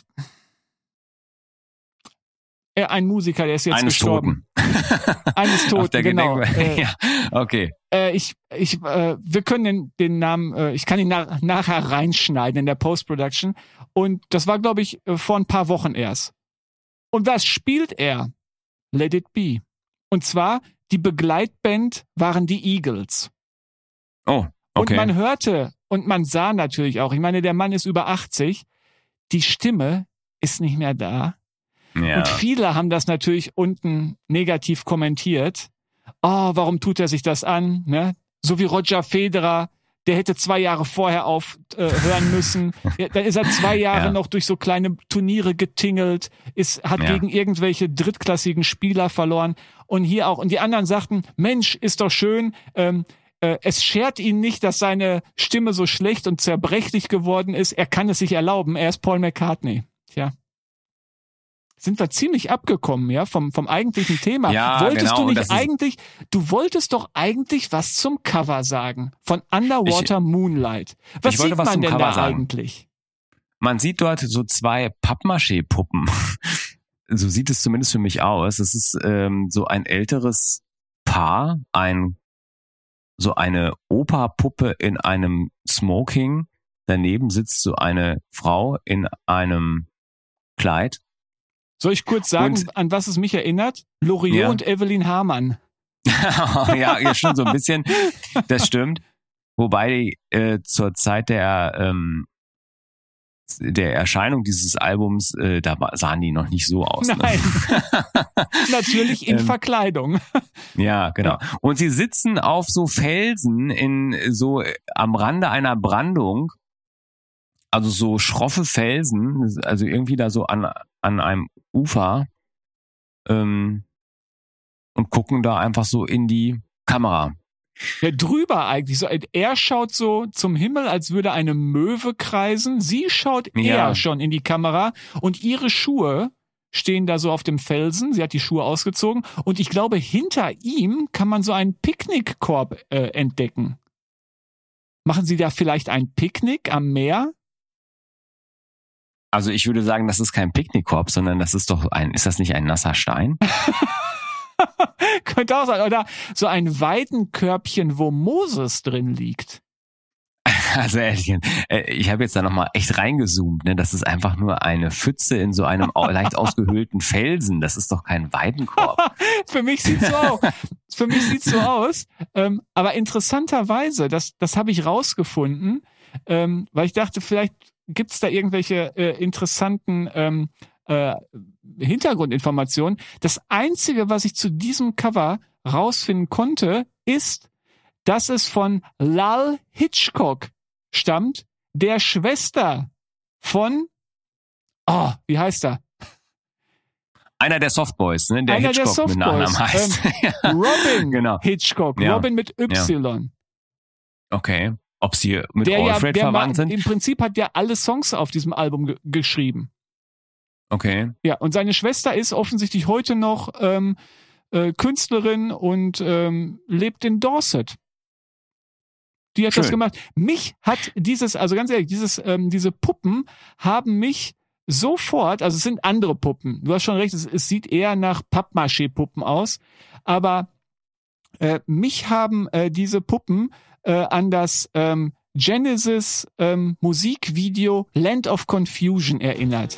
äh, ein Musiker, der ist jetzt Eines gestorben. Toten. Eines Auf Toten, der genau. Gedenk- Äh, ja, okay. äh, ich, ich, äh, wir können den, den Namen, äh, ich kann ihn nach, nachher reinschneiden in der Post-Production. Und das war, glaube ich, äh, vor ein paar Wochen erst. Und was spielt er? Let It Be. Und zwar, die Begleitband waren die Eagles. Oh, okay. Und man hörte und man sah natürlich auch, ich meine, der Mann ist über achtzig, die Stimme ist nicht mehr da. ja. Und viele haben das natürlich unten negativ kommentiert. Oh, warum tut er sich das an? Ne? So wie Roger Federer, der hätte zwei Jahre vorher aufhören äh, müssen. Ja, dann ist er zwei Jahre Ja. noch durch so kleine Turniere getingelt, ist, hat Ja. gegen irgendwelche drittklassigen Spieler verloren. Und hier auch. Und die anderen sagten, Mensch, ist doch schön, ähm, äh, es schert ihn nicht, dass seine Stimme so schlecht und zerbrechlich geworden ist. Er kann es sich erlauben. Er ist Paul McCartney. Tja. Sind wir ziemlich abgekommen, ja, vom, vom eigentlichen Thema. Ja, wolltest genau, du und nicht das ist- eigentlich, du wolltest doch eigentlich was zum Cover sagen. Von Underwater Moonlight. Was ich wollte sieht was man zum denn Cover da sagen. eigentlich? Man sieht dort so zwei Pappmaché-Puppen. So sieht es zumindest für mich aus. Es ist ähm, so ein älteres Paar, ein so eine Operpuppe in einem Smoking. Daneben sitzt so eine Frau in einem Kleid. Soll ich kurz sagen, Und- an was es mich erinnert? Loriot Ja. und Evelyn Hamann. ja, ja, schon so ein bisschen. Das stimmt. Wobei äh, zur Zeit der ähm, der Erscheinung dieses Albums, äh, da war- sahen die noch nicht so aus. Nein. Ne? Natürlich in Ähm, Verkleidung. Ja, genau. Und sie sitzen auf so Felsen in so äh, am Rande einer Brandung, also so schroffe Felsen, also irgendwie da so an an einem Ufer ähm, und gucken da einfach so in die Kamera. Ja, drüber eigentlich. So, er schaut so zum Himmel, als würde eine Möwe kreisen. Sie schaut Ja. eher schon in die Kamera und ihre Schuhe stehen da so auf dem Felsen. Sie hat die Schuhe ausgezogen und ich glaube, hinter ihm kann man so einen Picknickkorb äh, entdecken. Machen Sie da vielleicht ein Picknick am Meer? Also ich würde sagen, das ist kein Picknickkorb, sondern das ist doch ein, ist das nicht ein nasser Stein? Könnte auch sein. Oder so ein Weidenkörbchen, wo Moses drin liegt. Also ehrlich, äh, ich habe jetzt da nochmal echt reingezoomt, ne? Das ist einfach nur eine Pfütze in so einem au- leicht ausgehöhlten Felsen. Das ist doch kein Weidenkorb. Für mich sieht's so aus. Für mich sieht's so aus. Ähm, aber interessanterweise, das, das habe ich rausgefunden, ähm, weil ich dachte, vielleicht gibt's da irgendwelche äh, interessanten ähm, äh, Hintergrundinformationen. Das Einzige, was ich zu diesem Cover rausfinden konnte, ist, dass es von Lal Hitchcock stammt, der Schwester von, oh, wie heißt er? Einer der Softboys, ne? Der Einer der Hitchcock mit Nachnamen Softboys. heißt. Ähm, Robin Genau. Hitchcock, Ja. Robin mit Y. Okay. Ob sie mit Der ja, Alfred der verwandt ma- sind? im Prinzip hat der alle Songs auf diesem Album ge- geschrieben. Okay. Ja, und seine Schwester ist offensichtlich heute noch ähm, äh, Künstlerin und ähm, lebt in Dorset. Die hat Schön. das gemacht. Mich hat dieses, also ganz ehrlich, dieses, ähm, diese Puppen haben mich sofort, also es sind andere Puppen. Du hast schon recht, es, es sieht eher nach Pappmaché-Puppen aus, aber äh, mich haben äh, diese Puppen äh, an das ähm, Genesis ähm, Musikvideo Land of Confusion erinnert.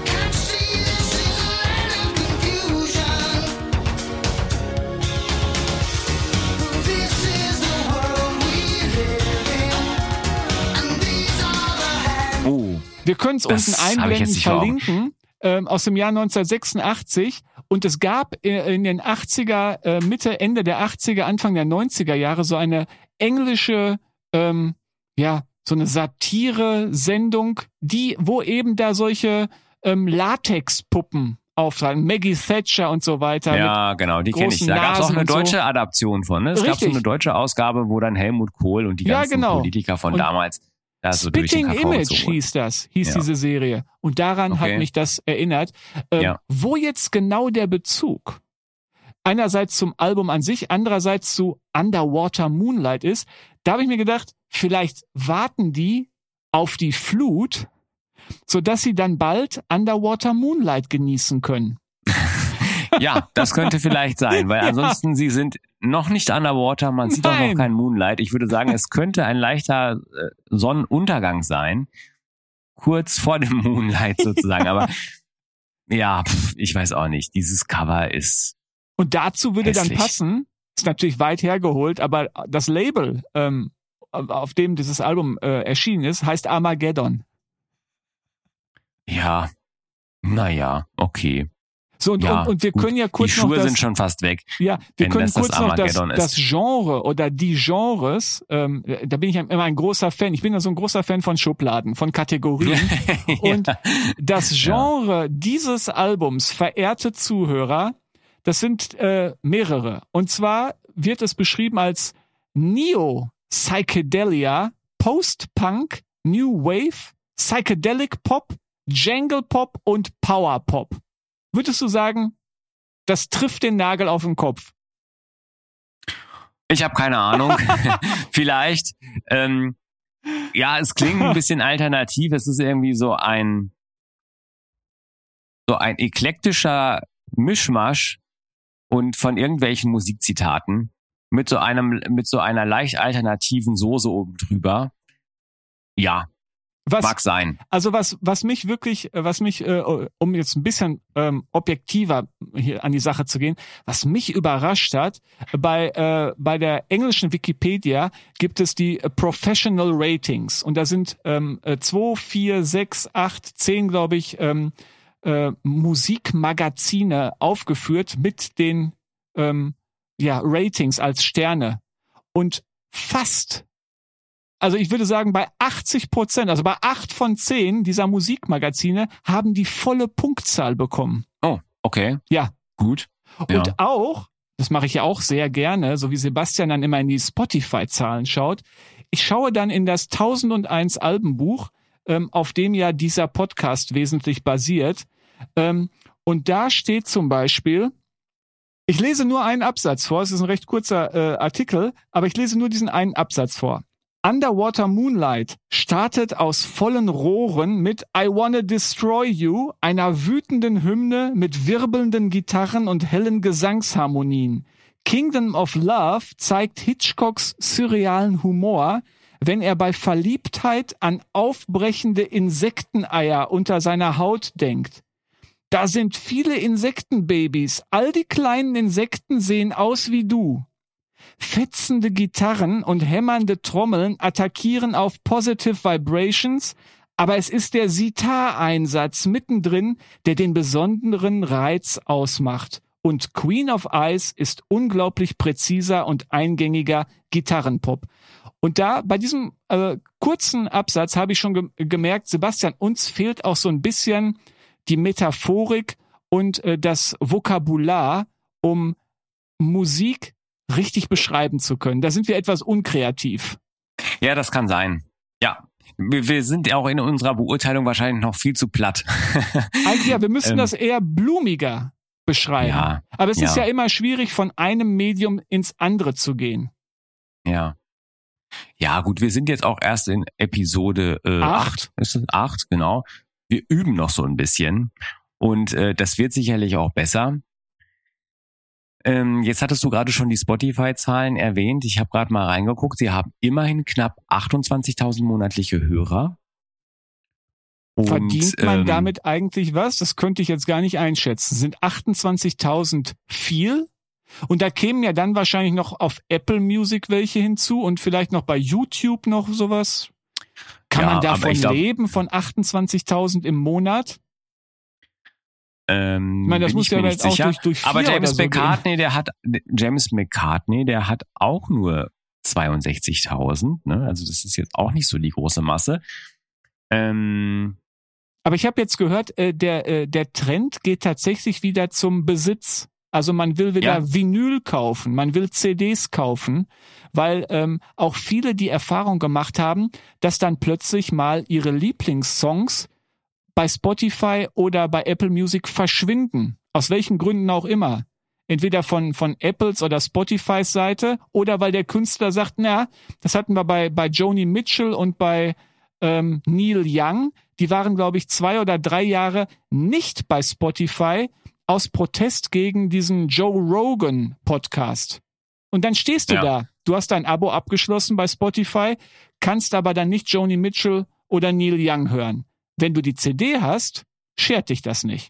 Oh. Wir können es Das unten habe ich einblenden, jetzt nicht vor Augen. verlinken, ähm, aus dem Jahr neunzehnhundertsechsundachtzig. Und es gab äh, in den achtziger, äh, Mitte, Ende der achtziger, Anfang der neunziger Jahre so eine englische, ähm, ja, so eine Satire-Sendung, die, wo eben da solche ähm, Latex-Puppen auftragen, Maggie Thatcher und so weiter. Ja, genau, die kenne ich. großen Da gab es auch Nasen eine und so. deutsche Adaption von. Ne? Es gab so Richtig. eine deutsche Ausgabe, wo dann Helmut Kohl und die Ja, ganzen genau. Politiker von Und damals da so durch den Spitting Kakao Image gezogen wurden. hieß das, hieß Ja. diese Serie. Und daran Okay. hat mich das erinnert. Ähm, Ja. Wo jetzt genau der Bezug einerseits zum Album an sich, andererseits zu Underwater Moonlight ist, da habe ich mir gedacht, vielleicht warten die auf die Flut, sodass sie dann bald Underwater Moonlight genießen können. Ja, das könnte vielleicht sein, weil Ja. ansonsten sie sind noch nicht underwater, man sieht auch Nein. noch kein Moonlight. Ich würde sagen, es könnte ein leichter äh, Sonnenuntergang sein, kurz vor dem Moonlight sozusagen. Aber ja, pf, ich weiß auch nicht. Dieses Cover ist Und dazu würde Hässlich. dann passen, ist natürlich weit hergeholt, aber das Label, ähm, auf dem dieses Album äh, erschienen ist, heißt Armageddon. ja, naja, okay. So, und, Ja, und, und wir gut. können ja kurz Die Schuhe noch das, sind schon fast weg. ja, wir wenn können das das kurz noch das, Armageddon ist. das Genre oder die Genres, ähm, da bin ich ja immer ein großer Fan. Ich bin ja so ein großer Fan von Schubladen, von Kategorien. Und das Genre dieses Albums, verehrte Zuhörer, das sind äh, mehrere. Und zwar wird es beschrieben als Neo-Psychedelia, Post-Punk, New Wave, Psychedelic Pop, Jangle Pop und Power Pop. Würdest du sagen, das trifft den Nagel auf den Kopf? Ich habe keine Ahnung. Vielleicht. Ähm, ja, es klingt ein bisschen alternativ. Es ist irgendwie so ein so ein eklektischer Mischmasch und von irgendwelchen Musikzitaten mit so einem mit so einer leicht alternativen Soße oben drüber. Ja, Was, mag sein. Also was, was mich wirklich, was mich, äh, um jetzt ein bisschen ähm, objektiver hier an die Sache zu gehen, was mich überrascht hat, bei äh, bei der englischen Wikipedia gibt es die äh, Professional Ratings und da sind ähm, äh, zwei, vier, sechs, acht, zehn, glaube ich, ähm, äh, Musikmagazine aufgeführt mit den ähm, ja Ratings als Sterne und fast Also ich würde sagen, bei achtzig Prozent, also bei acht von zehn dieser Musikmagazine haben die volle Punktzahl bekommen. Oh, okay. Ja. Gut. Und Ja. auch, das mache ich ja auch sehr gerne, so wie Sebastian dann immer in die Spotify-Zahlen schaut. Ich schaue dann in das tausendeins Albenbuch, ähm, auf dem ja dieser Podcast wesentlich basiert. Ähm, und da steht zum Beispiel, ich lese nur einen Absatz vor, es ist ein recht kurzer äh, Artikel, aber ich lese nur diesen einen Absatz vor. Underwater Moonlight startet aus vollen Rohren mit I Wanna Destroy You, einer wütenden Hymne mit wirbelnden Gitarren und hellen Gesangsharmonien. Kingdom of Love zeigt Hitchcocks surrealen Humor, wenn er bei Verliebtheit an aufbrechende Insekteneier unter seiner Haut denkt. Da sind viele Insektenbabys, all die kleinen Insekten sehen aus wie du. Fetzende Gitarren und hämmernde Trommeln attackieren auf Positive Vibrations, aber es ist der Sitar-Einsatz mittendrin, der den besonderen Reiz ausmacht. Und Queen of Ice ist unglaublich präziser und eingängiger Gitarrenpop. Und da, bei diesem äh, kurzen Absatz habe ich schon ge- gemerkt, Sebastian, uns fehlt auch so ein bisschen die Metaphorik und äh, das Vokabular, um Musik richtig beschreiben zu können. Da sind wir etwas unkreativ. Ja, das kann sein. Ja, wir, wir sind ja auch in unserer Beurteilung wahrscheinlich noch viel zu platt. Eigentlich ja, wir müssen ähm, das eher blumiger beschreiben. Ja, Aber es ja. ist ja immer schwierig, von einem Medium ins andere zu gehen. Ja. Ja, gut, wir sind jetzt auch erst in Episode äh, Acht. acht. Ist es acht, genau. Wir üben noch so ein bisschen. Und äh, das wird sicherlich auch besser. Ähm, jetzt hattest du gerade schon die Spotify-Zahlen erwähnt. Ich habe gerade mal reingeguckt. Sie haben immerhin knapp achtundzwanzigtausend monatliche Hörer. Und, Verdient man ähm, damit eigentlich was? Das könnte ich jetzt gar nicht einschätzen. Sind achtundzwanzigtausend viel? Und da kämen ja dann wahrscheinlich noch auf Apple Music welche hinzu und vielleicht noch bei YouTube noch sowas. Kann Ja, man aber davon ich glaub- leben, von achtundzwanzigtausend im Monat? Ähm, Ich meine, das bin muss ich ja mir jetzt nicht auch sicher. durch, durch vier Aber James oder so gehen. McCartney, der hat James McCartney, der hat auch nur zweiundsechzigtausend. Ne? Also das ist jetzt auch nicht so die große Masse. Ähm, Aber ich habe jetzt gehört, äh, der, äh, der Trend geht tatsächlich wieder zum Besitz. Also man will wieder Ja. Vinyl kaufen, man will C Ds kaufen, weil ähm, auch viele die Erfahrung gemacht haben, dass dann plötzlich mal ihre Lieblingssongs bei Spotify oder bei Apple Music verschwinden. Aus welchen Gründen auch immer. Entweder von, von Apples oder Spotifys Seite oder weil der Künstler sagt, na, das hatten wir bei, bei Joni Mitchell und bei ähm, Neil Young. Die waren, glaube ich, zwei oder drei Jahre nicht bei Spotify aus Protest gegen diesen Joe Rogan Podcast. Und dann stehst du Ja. da. Du hast dein Abo abgeschlossen bei Spotify, kannst aber dann nicht Joni Mitchell oder Neil Young hören. Wenn du die C D hast, schert dich das nicht.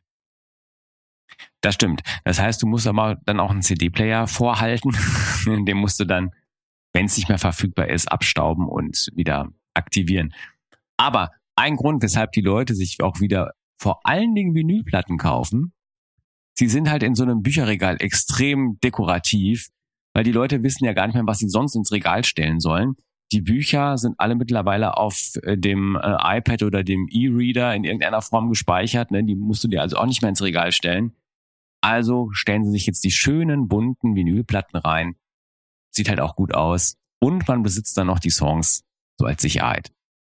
Das stimmt. Das heißt, du musst aber dann auch einen C D-Player vorhalten. Den musst du dann, wenn es nicht mehr verfügbar ist, abstauben und wieder aktivieren. Aber ein Grund, weshalb die Leute sich auch wieder vor allen Dingen Vinylplatten kaufen, sie sind halt in so einem Bücherregal extrem dekorativ, weil die Leute wissen ja gar nicht mehr, was sie sonst ins Regal stellen sollen. Die Bücher sind alle mittlerweile auf äh, dem äh, iPad oder dem E-Reader in irgendeiner Form gespeichert. Ne? Die musst du dir also auch nicht mehr ins Regal stellen. Also stellen sie sich jetzt die schönen, bunten Vinylplatten rein. Sieht halt auch gut aus. Und man besitzt dann noch die Songs so als Sicherheit.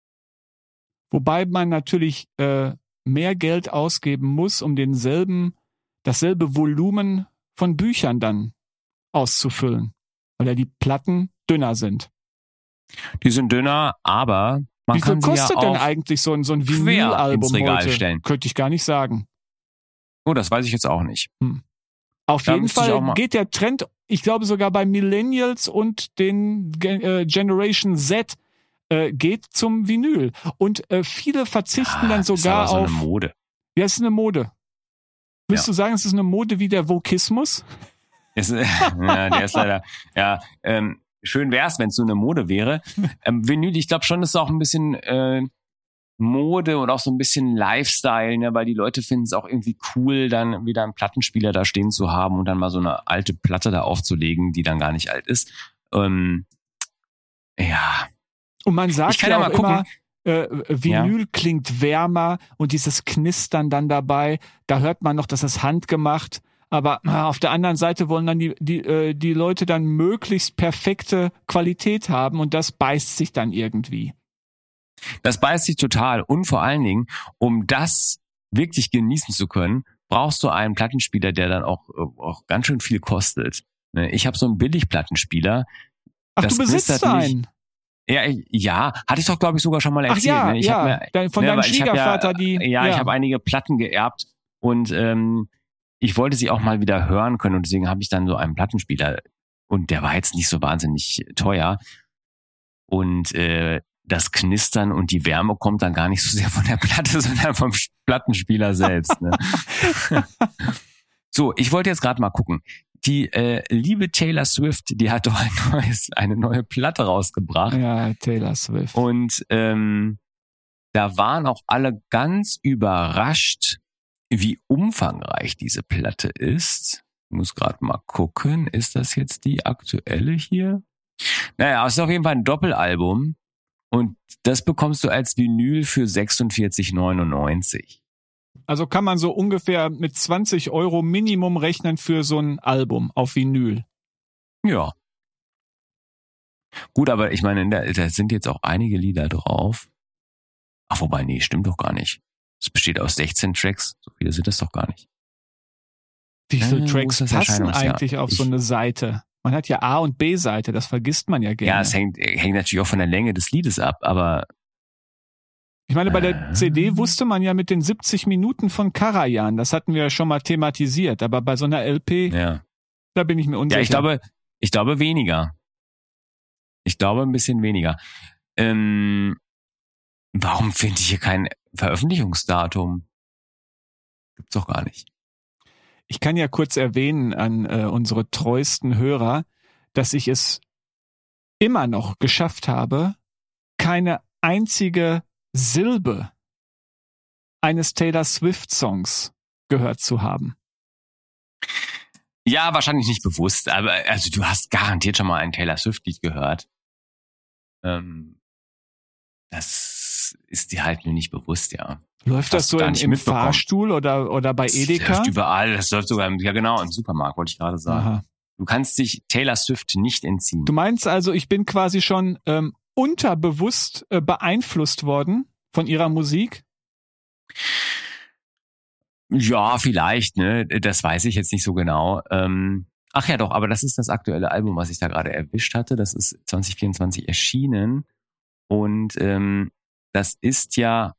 Wobei man natürlich äh, mehr Geld ausgeben muss, um denselben, dasselbe Volumen von Büchern dann auszufüllen. Weil ja die Platten dünner sind. Die sind dünner, aber man Wie viel kann sie kostet ja denn auch eigentlich so ein, so ein quer Vinylalbum ins Regal heute? stellen. Könnte ich gar nicht sagen. Oh, das weiß ich jetzt auch nicht. Auf Da jeden müsste ich Fall auch mal- geht der Trend, ich glaube sogar bei Millennials und den Ge- äh, Generation Z äh, geht zum Vinyl. Und äh, viele verzichten Ah, dann ist sogar aber so auf... eine Mode. Ja, es ist eine Mode. Willst Ja. du sagen, es ist eine Mode wie der Vokismus? Ist, ja, der ist leider, ja, ähm, schön wär's, wenn es so eine Mode wäre. Ähm, Vinyl, ich glaube schon, ist auch ein bisschen äh, Mode und auch so ein bisschen Lifestyle, ne, weil die Leute finden es auch irgendwie cool, dann wieder einen Plattenspieler da stehen zu haben und dann mal so eine alte Platte da aufzulegen, die dann gar nicht alt ist. Ähm, ja, Und man sagt Ich kann ja ja auch mal gucken. immer, äh, Vinyl klingt wärmer und dieses Knistern dann dabei, da hört man noch, das ist handgemacht. Aber äh, auf der anderen Seite wollen dann die, die, äh, die Leute dann möglichst perfekte Qualität haben und das beißt sich dann irgendwie. Das beißt sich total. Und vor allen Dingen, um das wirklich genießen zu können, brauchst du einen Plattenspieler, der dann auch, auch ganz schön viel kostet. Ich habe so einen Billigplattenspieler. Ach, du besitzt einen? Ja, ja, hatte ich doch, glaube ich, sogar schon mal erzählt. Ach ja, ich ja, mir, dein, von ne, deinem Schwiegervater, ja, die... Ja, ja. ich habe einige Platten geerbt und ähm, ich wollte sie auch mal wieder hören können und deswegen habe ich dann so einen Plattenspieler und der war jetzt nicht so wahnsinnig teuer und äh, das Knistern und die Wärme kommt dann gar nicht so sehr von der Platte, sondern vom Plattenspieler selbst. Ne? So, ich wollte jetzt gerade mal gucken. Die äh, liebe Taylor Swift, die hat doch ein neues, eine neue Platte rausgebracht. Ja, Taylor Swift. Und ähm, da waren auch alle ganz überrascht, wie umfangreich diese Platte ist. Ich muss gerade mal gucken, ist das jetzt die aktuelle hier? Naja, es ist auf jeden Fall ein Doppelalbum und das bekommst du als Vinyl für sechsundvierzig neunundneunzig. Also kann man so ungefähr mit zwanzig Euro Minimum rechnen für so ein Album auf Vinyl. Ja. Gut, aber ich meine, da, da sind jetzt auch einige Lieder drauf. Ach, wobei, nee, stimmt doch gar nicht. Es besteht aus sechzehn Tracks. So viele sind das doch gar nicht. Wie viele äh, Tracks passen eigentlich auf ich, so eine Seite? Man hat ja A- und B-Seite, das vergisst man ja gerne. Ja, es hängt, hängt natürlich auch von der Länge des Liedes ab, aber ich meine, bei der C D wusste man ja mit den siebzig Minuten von Karajan, das hatten wir ja schon mal thematisiert, aber bei so einer L P, ja. Da bin ich mir unsicher. Ja, ich glaube, ich glaube weniger. Ich glaube ein bisschen weniger. Ähm, warum finde ich hier kein Veröffentlichungsdatum? Gibt's doch gar nicht. Ich kann ja kurz erwähnen an äh, unsere treuesten Hörer, dass ich es immer noch geschafft habe, keine einzige Silbe eines Taylor Swift Songs gehört zu haben. Ja, wahrscheinlich nicht bewusst, aber also du hast garantiert schon mal ein Taylor Swift Lied gehört. Ähm, das ist dir halt nur nicht bewusst, ja. Läuft das, das so im, im Fahrstuhl oder oder bei Edeka? Das läuft überall, das läuft sogar im, ja genau, im Supermarkt, wollte ich gerade sagen. Aha. Du kannst dich Taylor Swift nicht entziehen. Du meinst also, ich bin quasi schon ähm, unterbewusst äh, beeinflusst worden von ihrer Musik? Ja, vielleicht, ne? Das weiß ich jetzt nicht so genau. Ähm, ach ja, doch, aber das ist das aktuelle Album, was ich da gerade erwischt hatte. Das ist zwanzig vierundzwanzig erschienen. Und ähm, das ist ja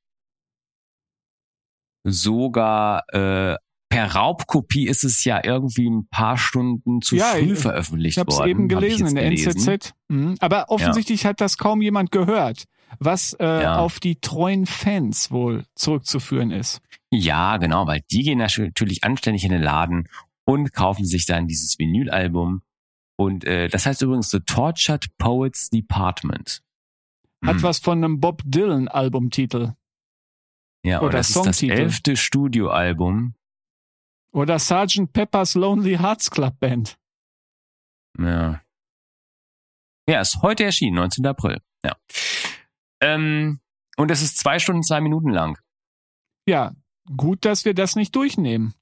sogar äh, per Raubkopie ist es ja irgendwie ein paar Stunden zu ja, früh veröffentlicht ich hab's worden. Ich habe es eben gelesen in der gelesen. N Z Z. Mhm. Aber offensichtlich ja. hat das kaum jemand gehört, was äh, ja. auf die treuen Fans wohl zurückzuführen ist. Ja, genau, weil die gehen natürlich anständig in den Laden und kaufen sich dann dieses Vinylalbum. Und äh, das heißt übrigens The Tortured Poets Department. Hat hm. was von einem Bob Dylan Albumtitel. Ja, oder das ist das elfte Studioalbum. Oder Sergeant Pepper's Lonely Hearts Club Band. Ja. Ja, ist heute erschienen, neunzehnten April. Ja. Ähm, und es ist zwei Stunden, zwei Minuten lang. Ja, gut, dass wir das nicht durchnehmen.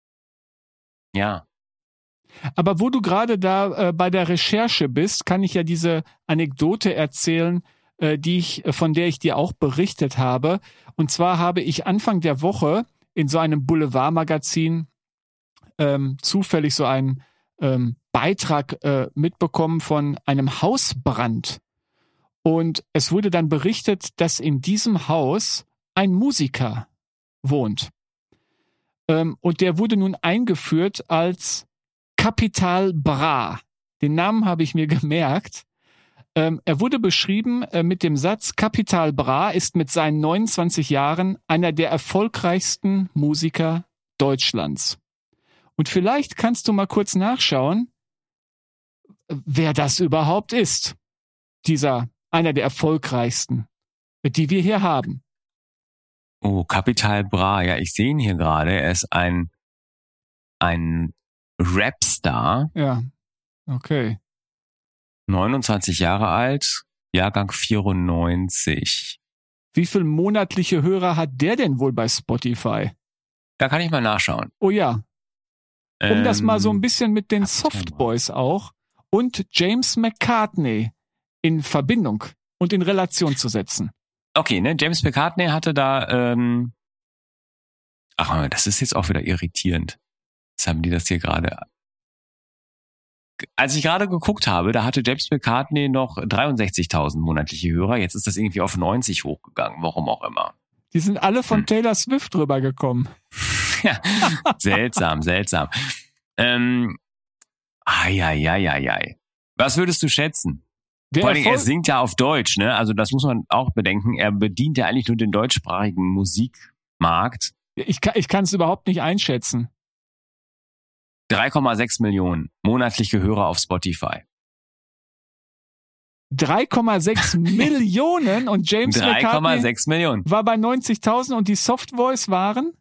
Ja. Aber wo du gerade da äh, bei der Recherche bist, kann ich ja diese Anekdote erzählen, äh, die ich, von der ich dir auch berichtet habe. Und zwar habe ich Anfang der Woche in so einem Boulevardmagazin ähm, zufällig so einen ähm, Beitrag äh, mitbekommen von einem Hausbrand. Und es wurde dann berichtet, dass in diesem Haus ein Musiker wohnt. Ähm, und der wurde nun eingeführt als Capital Bra. Den Namen habe ich mir gemerkt. Ähm, er wurde beschrieben äh, mit dem Satz, Capital Bra ist mit seinen neunundzwanzig Jahren einer der erfolgreichsten Musiker Deutschlands. Und vielleicht kannst du mal kurz nachschauen, wer das überhaupt ist. Dieser, einer der erfolgreichsten, die wir hier haben. Oh, Capital Bra, ja, ich sehe ihn hier gerade. Er ist ein, ein Rapstar. Ja, okay. neunundzwanzig Jahre alt, Jahrgang vierundneunzig. Wie viel monatliche Hörer hat der denn wohl bei Spotify? Da kann ich mal nachschauen. Oh ja. Um das mal so ein Ähm, bisschen mit den Capital Softboys auch und James McCartney in Verbindung und in Relation zu setzen. Okay, ne, James McCartney hatte da, ähm, ach, das ist jetzt auch wieder irritierend. Jetzt haben die das hier gerade. Als ich gerade geguckt habe, da hatte James McCartney noch dreiundsechzigtausend monatliche Hörer. Jetzt ist das irgendwie auf neunzig hochgegangen, warum auch immer. Die sind alle von Hm. Taylor Swift rübergekommen. Ja, seltsam, seltsam. Ähm, ai, ai, ai, ai, ai. Was würdest du schätzen? Der Vor allem, er Erfolg- singt ja auf Deutsch, ne? Also das muss man auch bedenken. Er bedient ja eigentlich nur den deutschsprachigen Musikmarkt. ich kann ich kann es überhaupt nicht einschätzen. drei Komma sechs Millionen monatliche Hörer auf Spotify. drei Komma sechs Millionen und James drei Komma McCartney sechs Millionen. war bei neunzigtausend und die Softvoice waren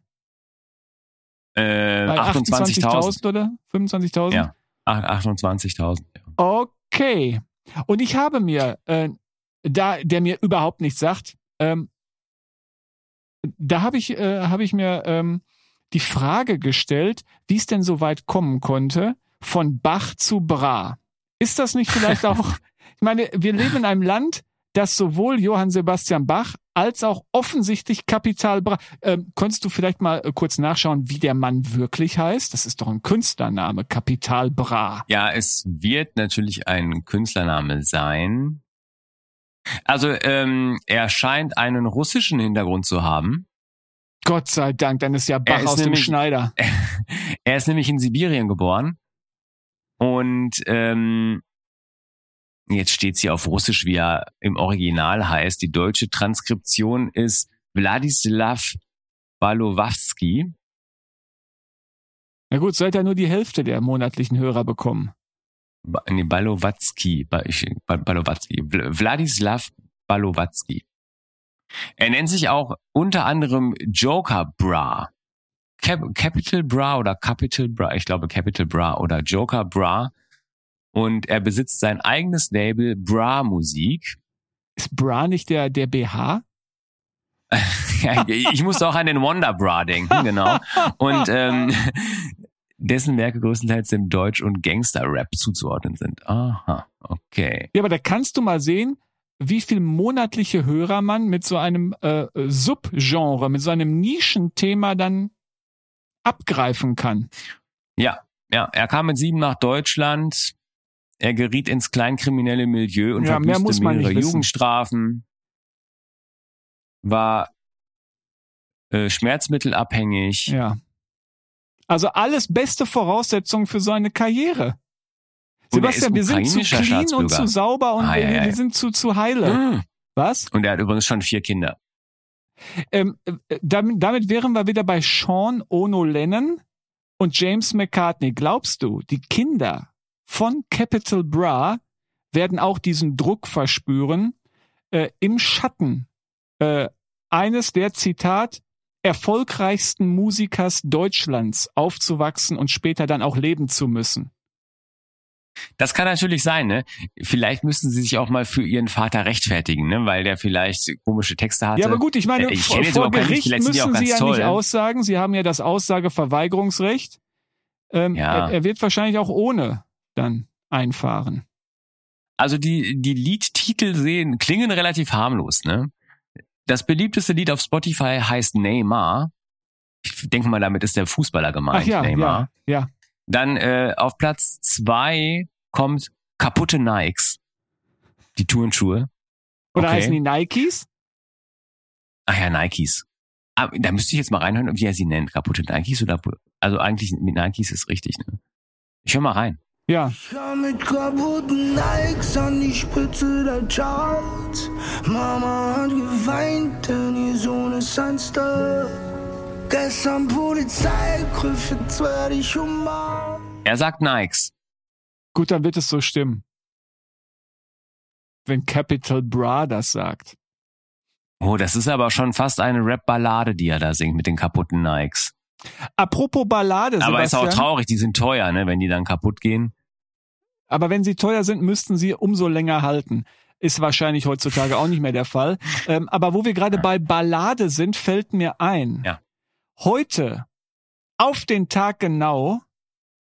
Äh, bei achtundzwanzigtausend. achtundzwanzigtausend oder fünfundzwanzigtausend? Ja, ach- achtundzwanzigtausend. Ja. Okay. Und ich habe mir, äh, da der mir überhaupt nichts sagt, ähm, da habe ich, äh, habe ich mir ähm, die Frage gestellt, wie es denn so weit kommen konnte, von Bach zu Bra. Ist das nicht vielleicht auch, ich meine, wir leben in einem Land, das sowohl Johann Sebastian Bach als auch offensichtlich Capital Bra. Ähm, konntest du vielleicht mal äh, kurz nachschauen, wie der Mann wirklich heißt? Das ist doch ein Künstlername, Capital Bra. Ja, es wird natürlich ein Künstlername sein. Also ähm, er scheint einen russischen Hintergrund zu haben. Gott sei Dank, dann ist ja Bach ist aus dem nämlich- Schneider. Er ist nämlich in Sibirien geboren. Und ähm, jetzt steht's hier auf Russisch, wie er im Original heißt. Die deutsche Transkription ist Wladislav Balowawski. Na gut, so hat er nur die Hälfte der monatlichen Hörer bekommen. Ba- Nee, Balowatski. Ba- ich- Ba- Balowatski. Wl- Wladislav Balowatski. Er nennt sich auch unter anderem Joker Bra. Cap- Capital Bra oder Capital Bra. Ich glaube Capital Bra oder Joker Bra. Und er besitzt sein eigenes Label Bra Musik. Ist Bra nicht der, der B H? Ja, ich musste auch an den Wonder Bra denken, genau. Und ähm, dessen Werke größtenteils dem Deutsch- und Gangster-Rap zuzuordnen sind. Aha, okay. Ja, aber da kannst du mal sehen, wie viel monatliche Hörer man mit so einem äh, Subgenre, mit so einem Nischenthema dann abgreifen kann. Ja, ja, er kam mit sieben nach Deutschland. Er geriet ins kleinkriminelle Milieu und Ja, mehr muss verbüßte man mehrere nicht wissen. Jugendstrafen. War äh, schmerzmittelabhängig. Ja. Also alles beste Voraussetzungen für so eine Karriere. Und er Sebastian, wir ist sind zu ukrainischer clean und Staatsbürger. zu sauber und Ah, ja, wir, ja. wir sind zu, zu heile. Hm. Was? Und er hat übrigens schon vier Kinder. Ähm, äh, damit, damit wären wir wieder bei Sean Ono Lennon und James McCartney. Glaubst du, die Kinder von Capital Bra werden auch diesen Druck verspüren, äh, im Schatten äh, eines der, Zitat, erfolgreichsten Musikers Deutschlands aufzuwachsen und später dann auch leben zu müssen? Das kann natürlich sein, ne? Vielleicht müssten sie sich auch mal für ihren Vater rechtfertigen, ne? Weil der vielleicht komische Texte hatte. Ja, aber gut, ich meine, Äh, ich vor, kenne jetzt vor überhaupt kein Lied, Gericht vielleicht sind die auch müssen sie ganz ja nicht toll. aussagen. Sie haben ja das Aussageverweigerungsrecht. Ähm, Ja. er, er wird wahrscheinlich auch ohne dann einfahren. Also die, die Liedtitel sehen, klingen relativ harmlos, ne? Das beliebteste Lied auf Spotify heißt Neymar. Ich denke mal, damit ist der Fußballer gemeint, Ach ja, Neymar. ja, ja. Dann äh, auf Platz zwei kommt Kaputte Nikes. Die Turnschuhe. Oder Okay. heißen die Nikes? Ach ja, Nikes. Ah, da müsste ich jetzt mal reinhören, wie er sie nennt. Kaputte Nikes oder... Also eigentlich mit Nikes ist richtig, ne? Ich höre mal rein. Ja. Ich kam mit kaputten Nikes an die Spitze der Charts. Mama hat geweint, denn ihr Sohn ist ein Star. Gestern Polizeigriff, jetzt werde ich umarmt. Er sagt Nikes. Gut, dann wird es so stimmen. Wenn Capital Bra das sagt. Oh, das ist aber schon fast eine Rap-Ballade, die er da singt mit den kaputten Nikes. Apropos Ballade, Aber ist Sebastian. auch traurig, die sind teuer, ne, wenn die dann kaputt gehen. Aber wenn sie teuer sind, müssten sie umso länger halten. Ist wahrscheinlich heutzutage auch nicht mehr der Fall. Ähm, aber wo wir gerade bei Ballade sind, fällt mir ein. Ja. Heute, auf den Tag genau,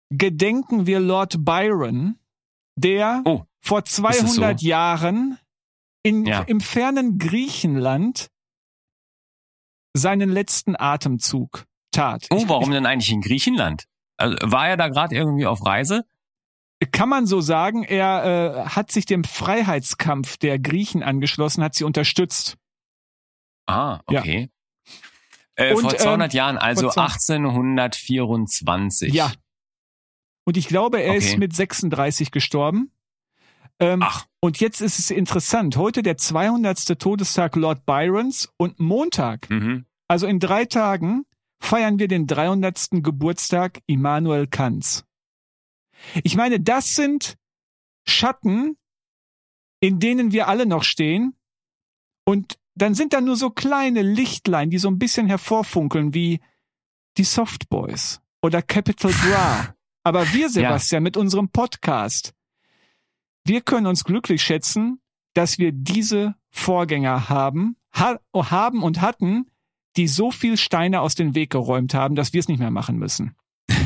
gedenken wir Lord Byron, der Oh, vor zweihundert so? Jahren in, Ja. im fernen Griechenland seinen letzten Atemzug tat. Oh, Ich- warum denn eigentlich in Griechenland? Also, war er da gerade irgendwie auf Reise? Kann man so sagen, er äh, hat sich dem Freiheitskampf der Griechen angeschlossen, hat sie unterstützt. Ah, Ja. okay. Äh, Und, vor zweihundert ähm, Jahren, also vor zwei- achtzehnhundertvierundzwanzig. Ja. Und ich glaube, er Okay. ist mit sechsunddreißig gestorben. Ähm, Ach, Und jetzt ist es interessant. Heute der zweihundertste Todestag Lord Byrons und Montag, mhm. also in drei Tagen, feiern wir den dreihundertsten Geburtstag Immanuel Kants. Ich meine, das sind Schatten, in denen wir alle noch stehen. Und dann sind da nur so kleine Lichtlein, die so ein bisschen hervorfunkeln, wie die Softboys oder Capital Bra. Aber wir, Sebastian, mit unserem Podcast, wir können uns glücklich schätzen, dass wir diese Vorgänger haben, ha- haben und hatten, die so viel Steine aus dem Weg geräumt haben, dass wir es nicht mehr machen müssen.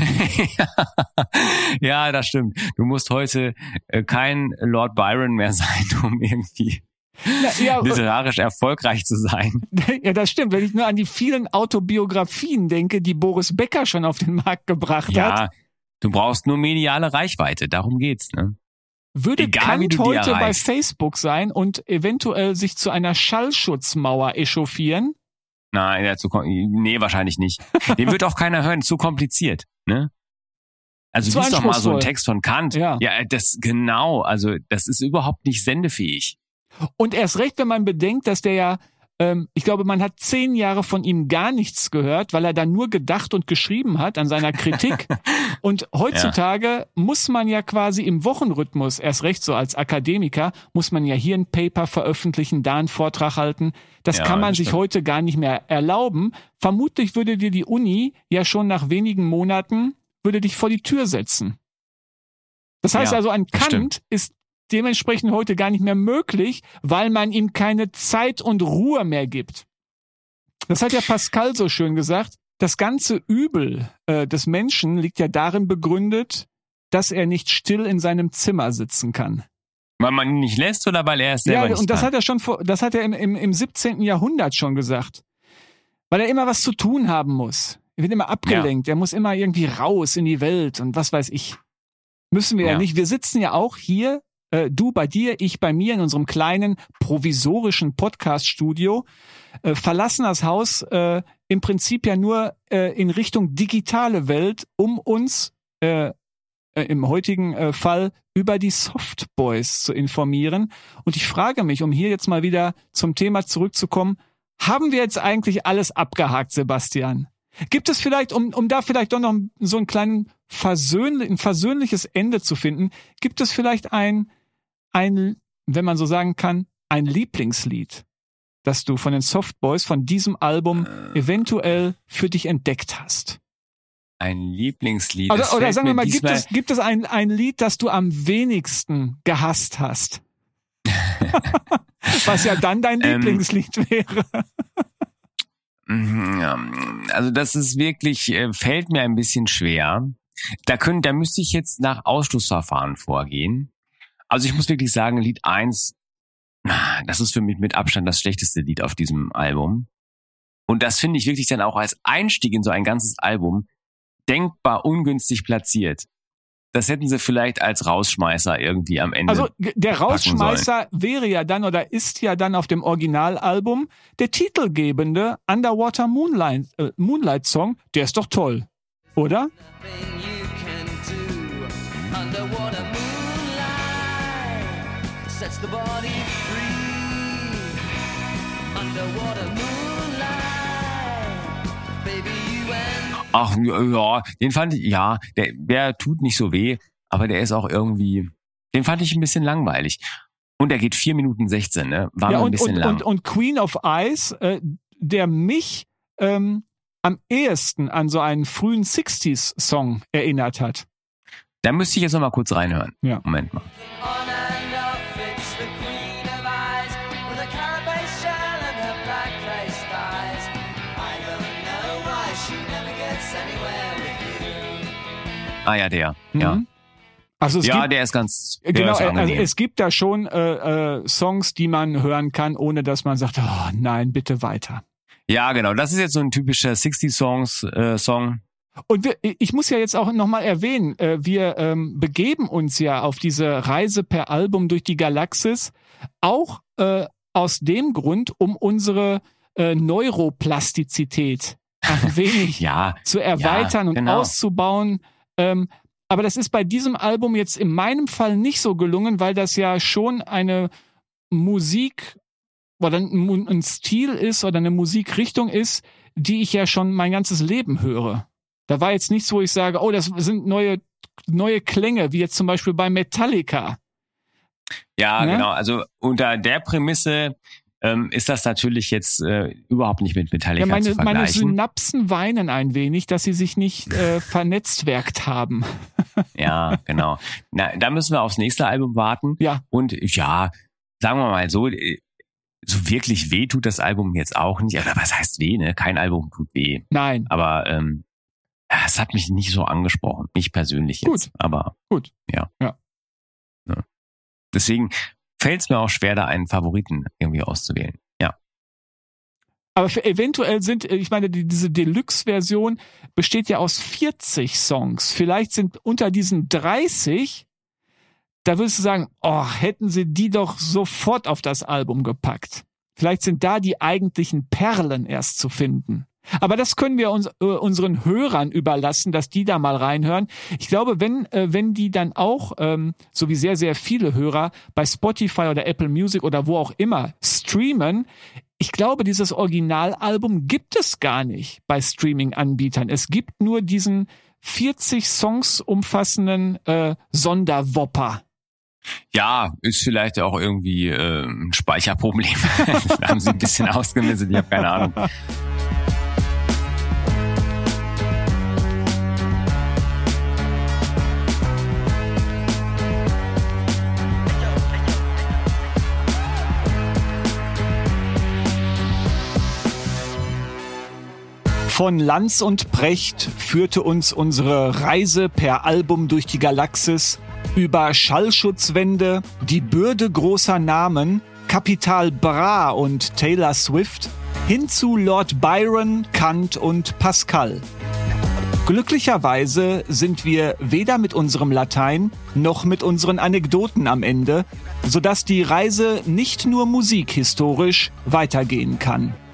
Ja, das stimmt. Du musst heute äh, kein Lord Byron mehr sein, um irgendwie Na, ja, literarisch erfolgreich zu sein. ja, das stimmt. Wenn ich nur an die vielen Autobiografien denke, die Boris Becker schon auf den Markt gebracht hat, Ja, du brauchst nur mediale Reichweite, darum geht's, ne? würde egal, wie Kant du die heute bei erreichst. Facebook sein und eventuell sich zu einer Schallschutzmauer echauffieren. Nein, ja, zu, kom- nee, wahrscheinlich nicht. Den wird auch keiner hören, zu kompliziert, ne? Also Zu lies doch mal so einen anspruchsvoll. Text von Kant. Ja. ja, das genau, also das ist überhaupt nicht sendefähig. Und erst recht, wenn man bedenkt, dass der ja, ähm, ich glaube, man hat zehn Jahre von ihm gar nichts gehört, weil er da nur gedacht und geschrieben hat an seiner Kritik. Und heutzutage muss man ja quasi im Wochenrhythmus, erst recht so als Akademiker, muss man ja hier ein Paper veröffentlichen, da einen Vortrag halten. Das Ja, kann man das sich stimmt. heute gar nicht mehr erlauben. Vermutlich würde dir die Uni ja schon nach wenigen Monaten, würde dich vor die Tür setzen. Das heißt Ja, also, ein das Kant stimmt. ist dementsprechend heute gar nicht mehr möglich, weil man ihm keine Zeit und Ruhe mehr gibt. Das hat ja Pascal so schön gesagt. Das ganze Übel äh, des Menschen liegt ja darin begründet, dass er nicht still in seinem Zimmer sitzen kann. Weil man ihn nicht lässt oder weil er es selber Ja, nicht und das kann? hat er schon vor, das hat er im, im, im siebzehnten Jahrhundert schon gesagt. Weil er immer was zu tun haben muss. Er wird immer abgelenkt. Er muss immer irgendwie raus in die Welt und was weiß ich. Müssen wir ja, Ja. nicht. Wir sitzen ja auch hier, äh, du bei dir, ich bei mir in unserem kleinen provisorischen Podcast-Studio, äh, verlassen das Haus äh, im Prinzip ja nur äh, in Richtung digitale Welt, um uns äh, äh, im heutigen äh, Fall über die Softboys zu informieren. Und ich frage mich, um hier jetzt mal wieder zum Thema zurückzukommen, haben wir jetzt eigentlich alles abgehakt, Sebastian? Gibt es vielleicht, um, um da vielleicht doch noch so einen kleinen versöhnlich, ein versöhnliches Ende zu finden, gibt es vielleicht ein, ein, wenn man so sagen kann, ein Lieblingslied, das du von den Softboys, von diesem Album eventuell für dich entdeckt hast? Ein Lieblingslied. Oder, Das oder fällt sagen wir mir mal, gibt diesmal- es, gibt es ein, ein Lied, das du am wenigsten gehasst hast? Was ja dann dein Ähm, Lieblingslied wäre. Mhm, ja, also das ist wirklich, äh, fällt mir ein bisschen schwer. Da können, da müsste ich jetzt nach Ausschlussverfahren vorgehen. Also ich muss wirklich sagen, Lied eins, das ist für mich mit Abstand das schlechteste Lied auf diesem Album. Und das finde ich wirklich dann auch als Einstieg in so ein ganzes Album denkbar ungünstig platziert. Das hätten sie vielleicht als Rausschmeißer irgendwie am Ende. Also g- der packen Rausschmeißer wäre ja dann oder ist ja dann auf dem Originalalbum der titelgebende Underwater Moonlight, äh, Moonlight Song. Der ist doch toll, oder? Thing you can do. Underwater moonlight sets the body free. Underwater moonlight, baby, you and Ach ja, den fand ich, ja, der, der tut nicht so weh, aber der ist auch irgendwie, den fand ich ein bisschen langweilig. Und der geht vier Minuten sechzehn, ne? War Ja, mir ein und, bisschen und, lang. und, und Queen of Ice, äh, der mich ähm, am ehesten an so einen frühen sechziger-Song erinnert hat. Da müsste ich jetzt noch mal kurz reinhören. Ja. Moment mal. on and off. It's the queen of eyes with a calabash shell and her black lace thighs. I don't know why she never gets anywhere with you. Ah ja, der. Mhm. Ja, Also es ja gibt, der ist ganz der genau, ist also angenehm. es gibt da schon äh, äh, Songs, die man hören kann, ohne dass man sagt, oh nein, bitte weiter. Ja, genau. Das ist jetzt so ein typischer sechzig-Songs-Song. Und wir, ich muss ja jetzt auch nochmal erwähnen, äh, wir ähm, begeben uns ja auf diese Reise per Album durch die Galaxis auch äh, aus dem Grund, um unsere äh, Neuroplastizität ein wenig Ja, zu erweitern ja, und genau. auszubauen. Ähm, aber das ist bei diesem Album jetzt in meinem Fall nicht so gelungen, weil das ja schon eine Musik oder ein, ein Stil ist oder eine Musikrichtung ist, die ich ja schon mein ganzes Leben höre. Da war jetzt nichts, wo ich sage, oh, das sind neue, neue Klänge, wie jetzt zum Beispiel bei Metallica. Ja, Ne? genau. Also unter der Prämisse ähm, ist das natürlich jetzt äh, überhaupt nicht mit Metallica Ja, meine, zu meine vergleichen. Synapsen weinen ein wenig, dass sie sich nicht äh, vernetzwerkt haben. Ja, genau. Na, da müssen wir aufs nächste Album warten. Ja. Und ja, sagen wir mal so, äh, so wirklich weh tut das Album jetzt auch nicht. Oder was heißt weh, ne? Kein Album tut weh. Nein. Aber ähm, ja, es hat mich nicht so angesprochen. Nicht persönlich jetzt. Gut. Aber Gut. Ja. Ja. Ja. Deswegen fällt es mir auch schwer, da einen Favoriten irgendwie auszuwählen. Ja. Aber für, eventuell sind, ich meine, die, diese Deluxe-Version besteht ja aus vierzig Songs. Vielleicht sind unter diesen dreißig, da würdest du sagen, oh, hätten sie die doch sofort auf das Album gepackt. Vielleicht sind da die eigentlichen Perlen erst zu finden. Aber das können wir uns, äh, unseren Hörern überlassen, dass die da mal reinhören. Ich glaube, wenn äh, wenn die dann auch, ähm, so wie sehr, sehr viele Hörer, bei Spotify oder Apple Music oder wo auch immer streamen, ich glaube, dieses Originalalbum gibt es gar nicht bei Streaming-Anbietern. Es gibt nur diesen vierzig Songs umfassenden äh, Sonderwopper. Ja, ist vielleicht auch irgendwie äh, ein Speicherproblem. Da haben sie ein bisschen ausgemistet, ich habe keine Ahnung. Von Lanz und Precht führte uns unsere Reise per Album durch die Galaxis über Schallschutzwände, die Bürde großer Namen, Kapital Bra und Taylor Swift, hin zu Lord Byron, Kant und Pascal. Glücklicherweise sind wir weder mit unserem Latein noch mit unseren Anekdoten am Ende, sodass die Reise nicht nur musikhistorisch weitergehen kann.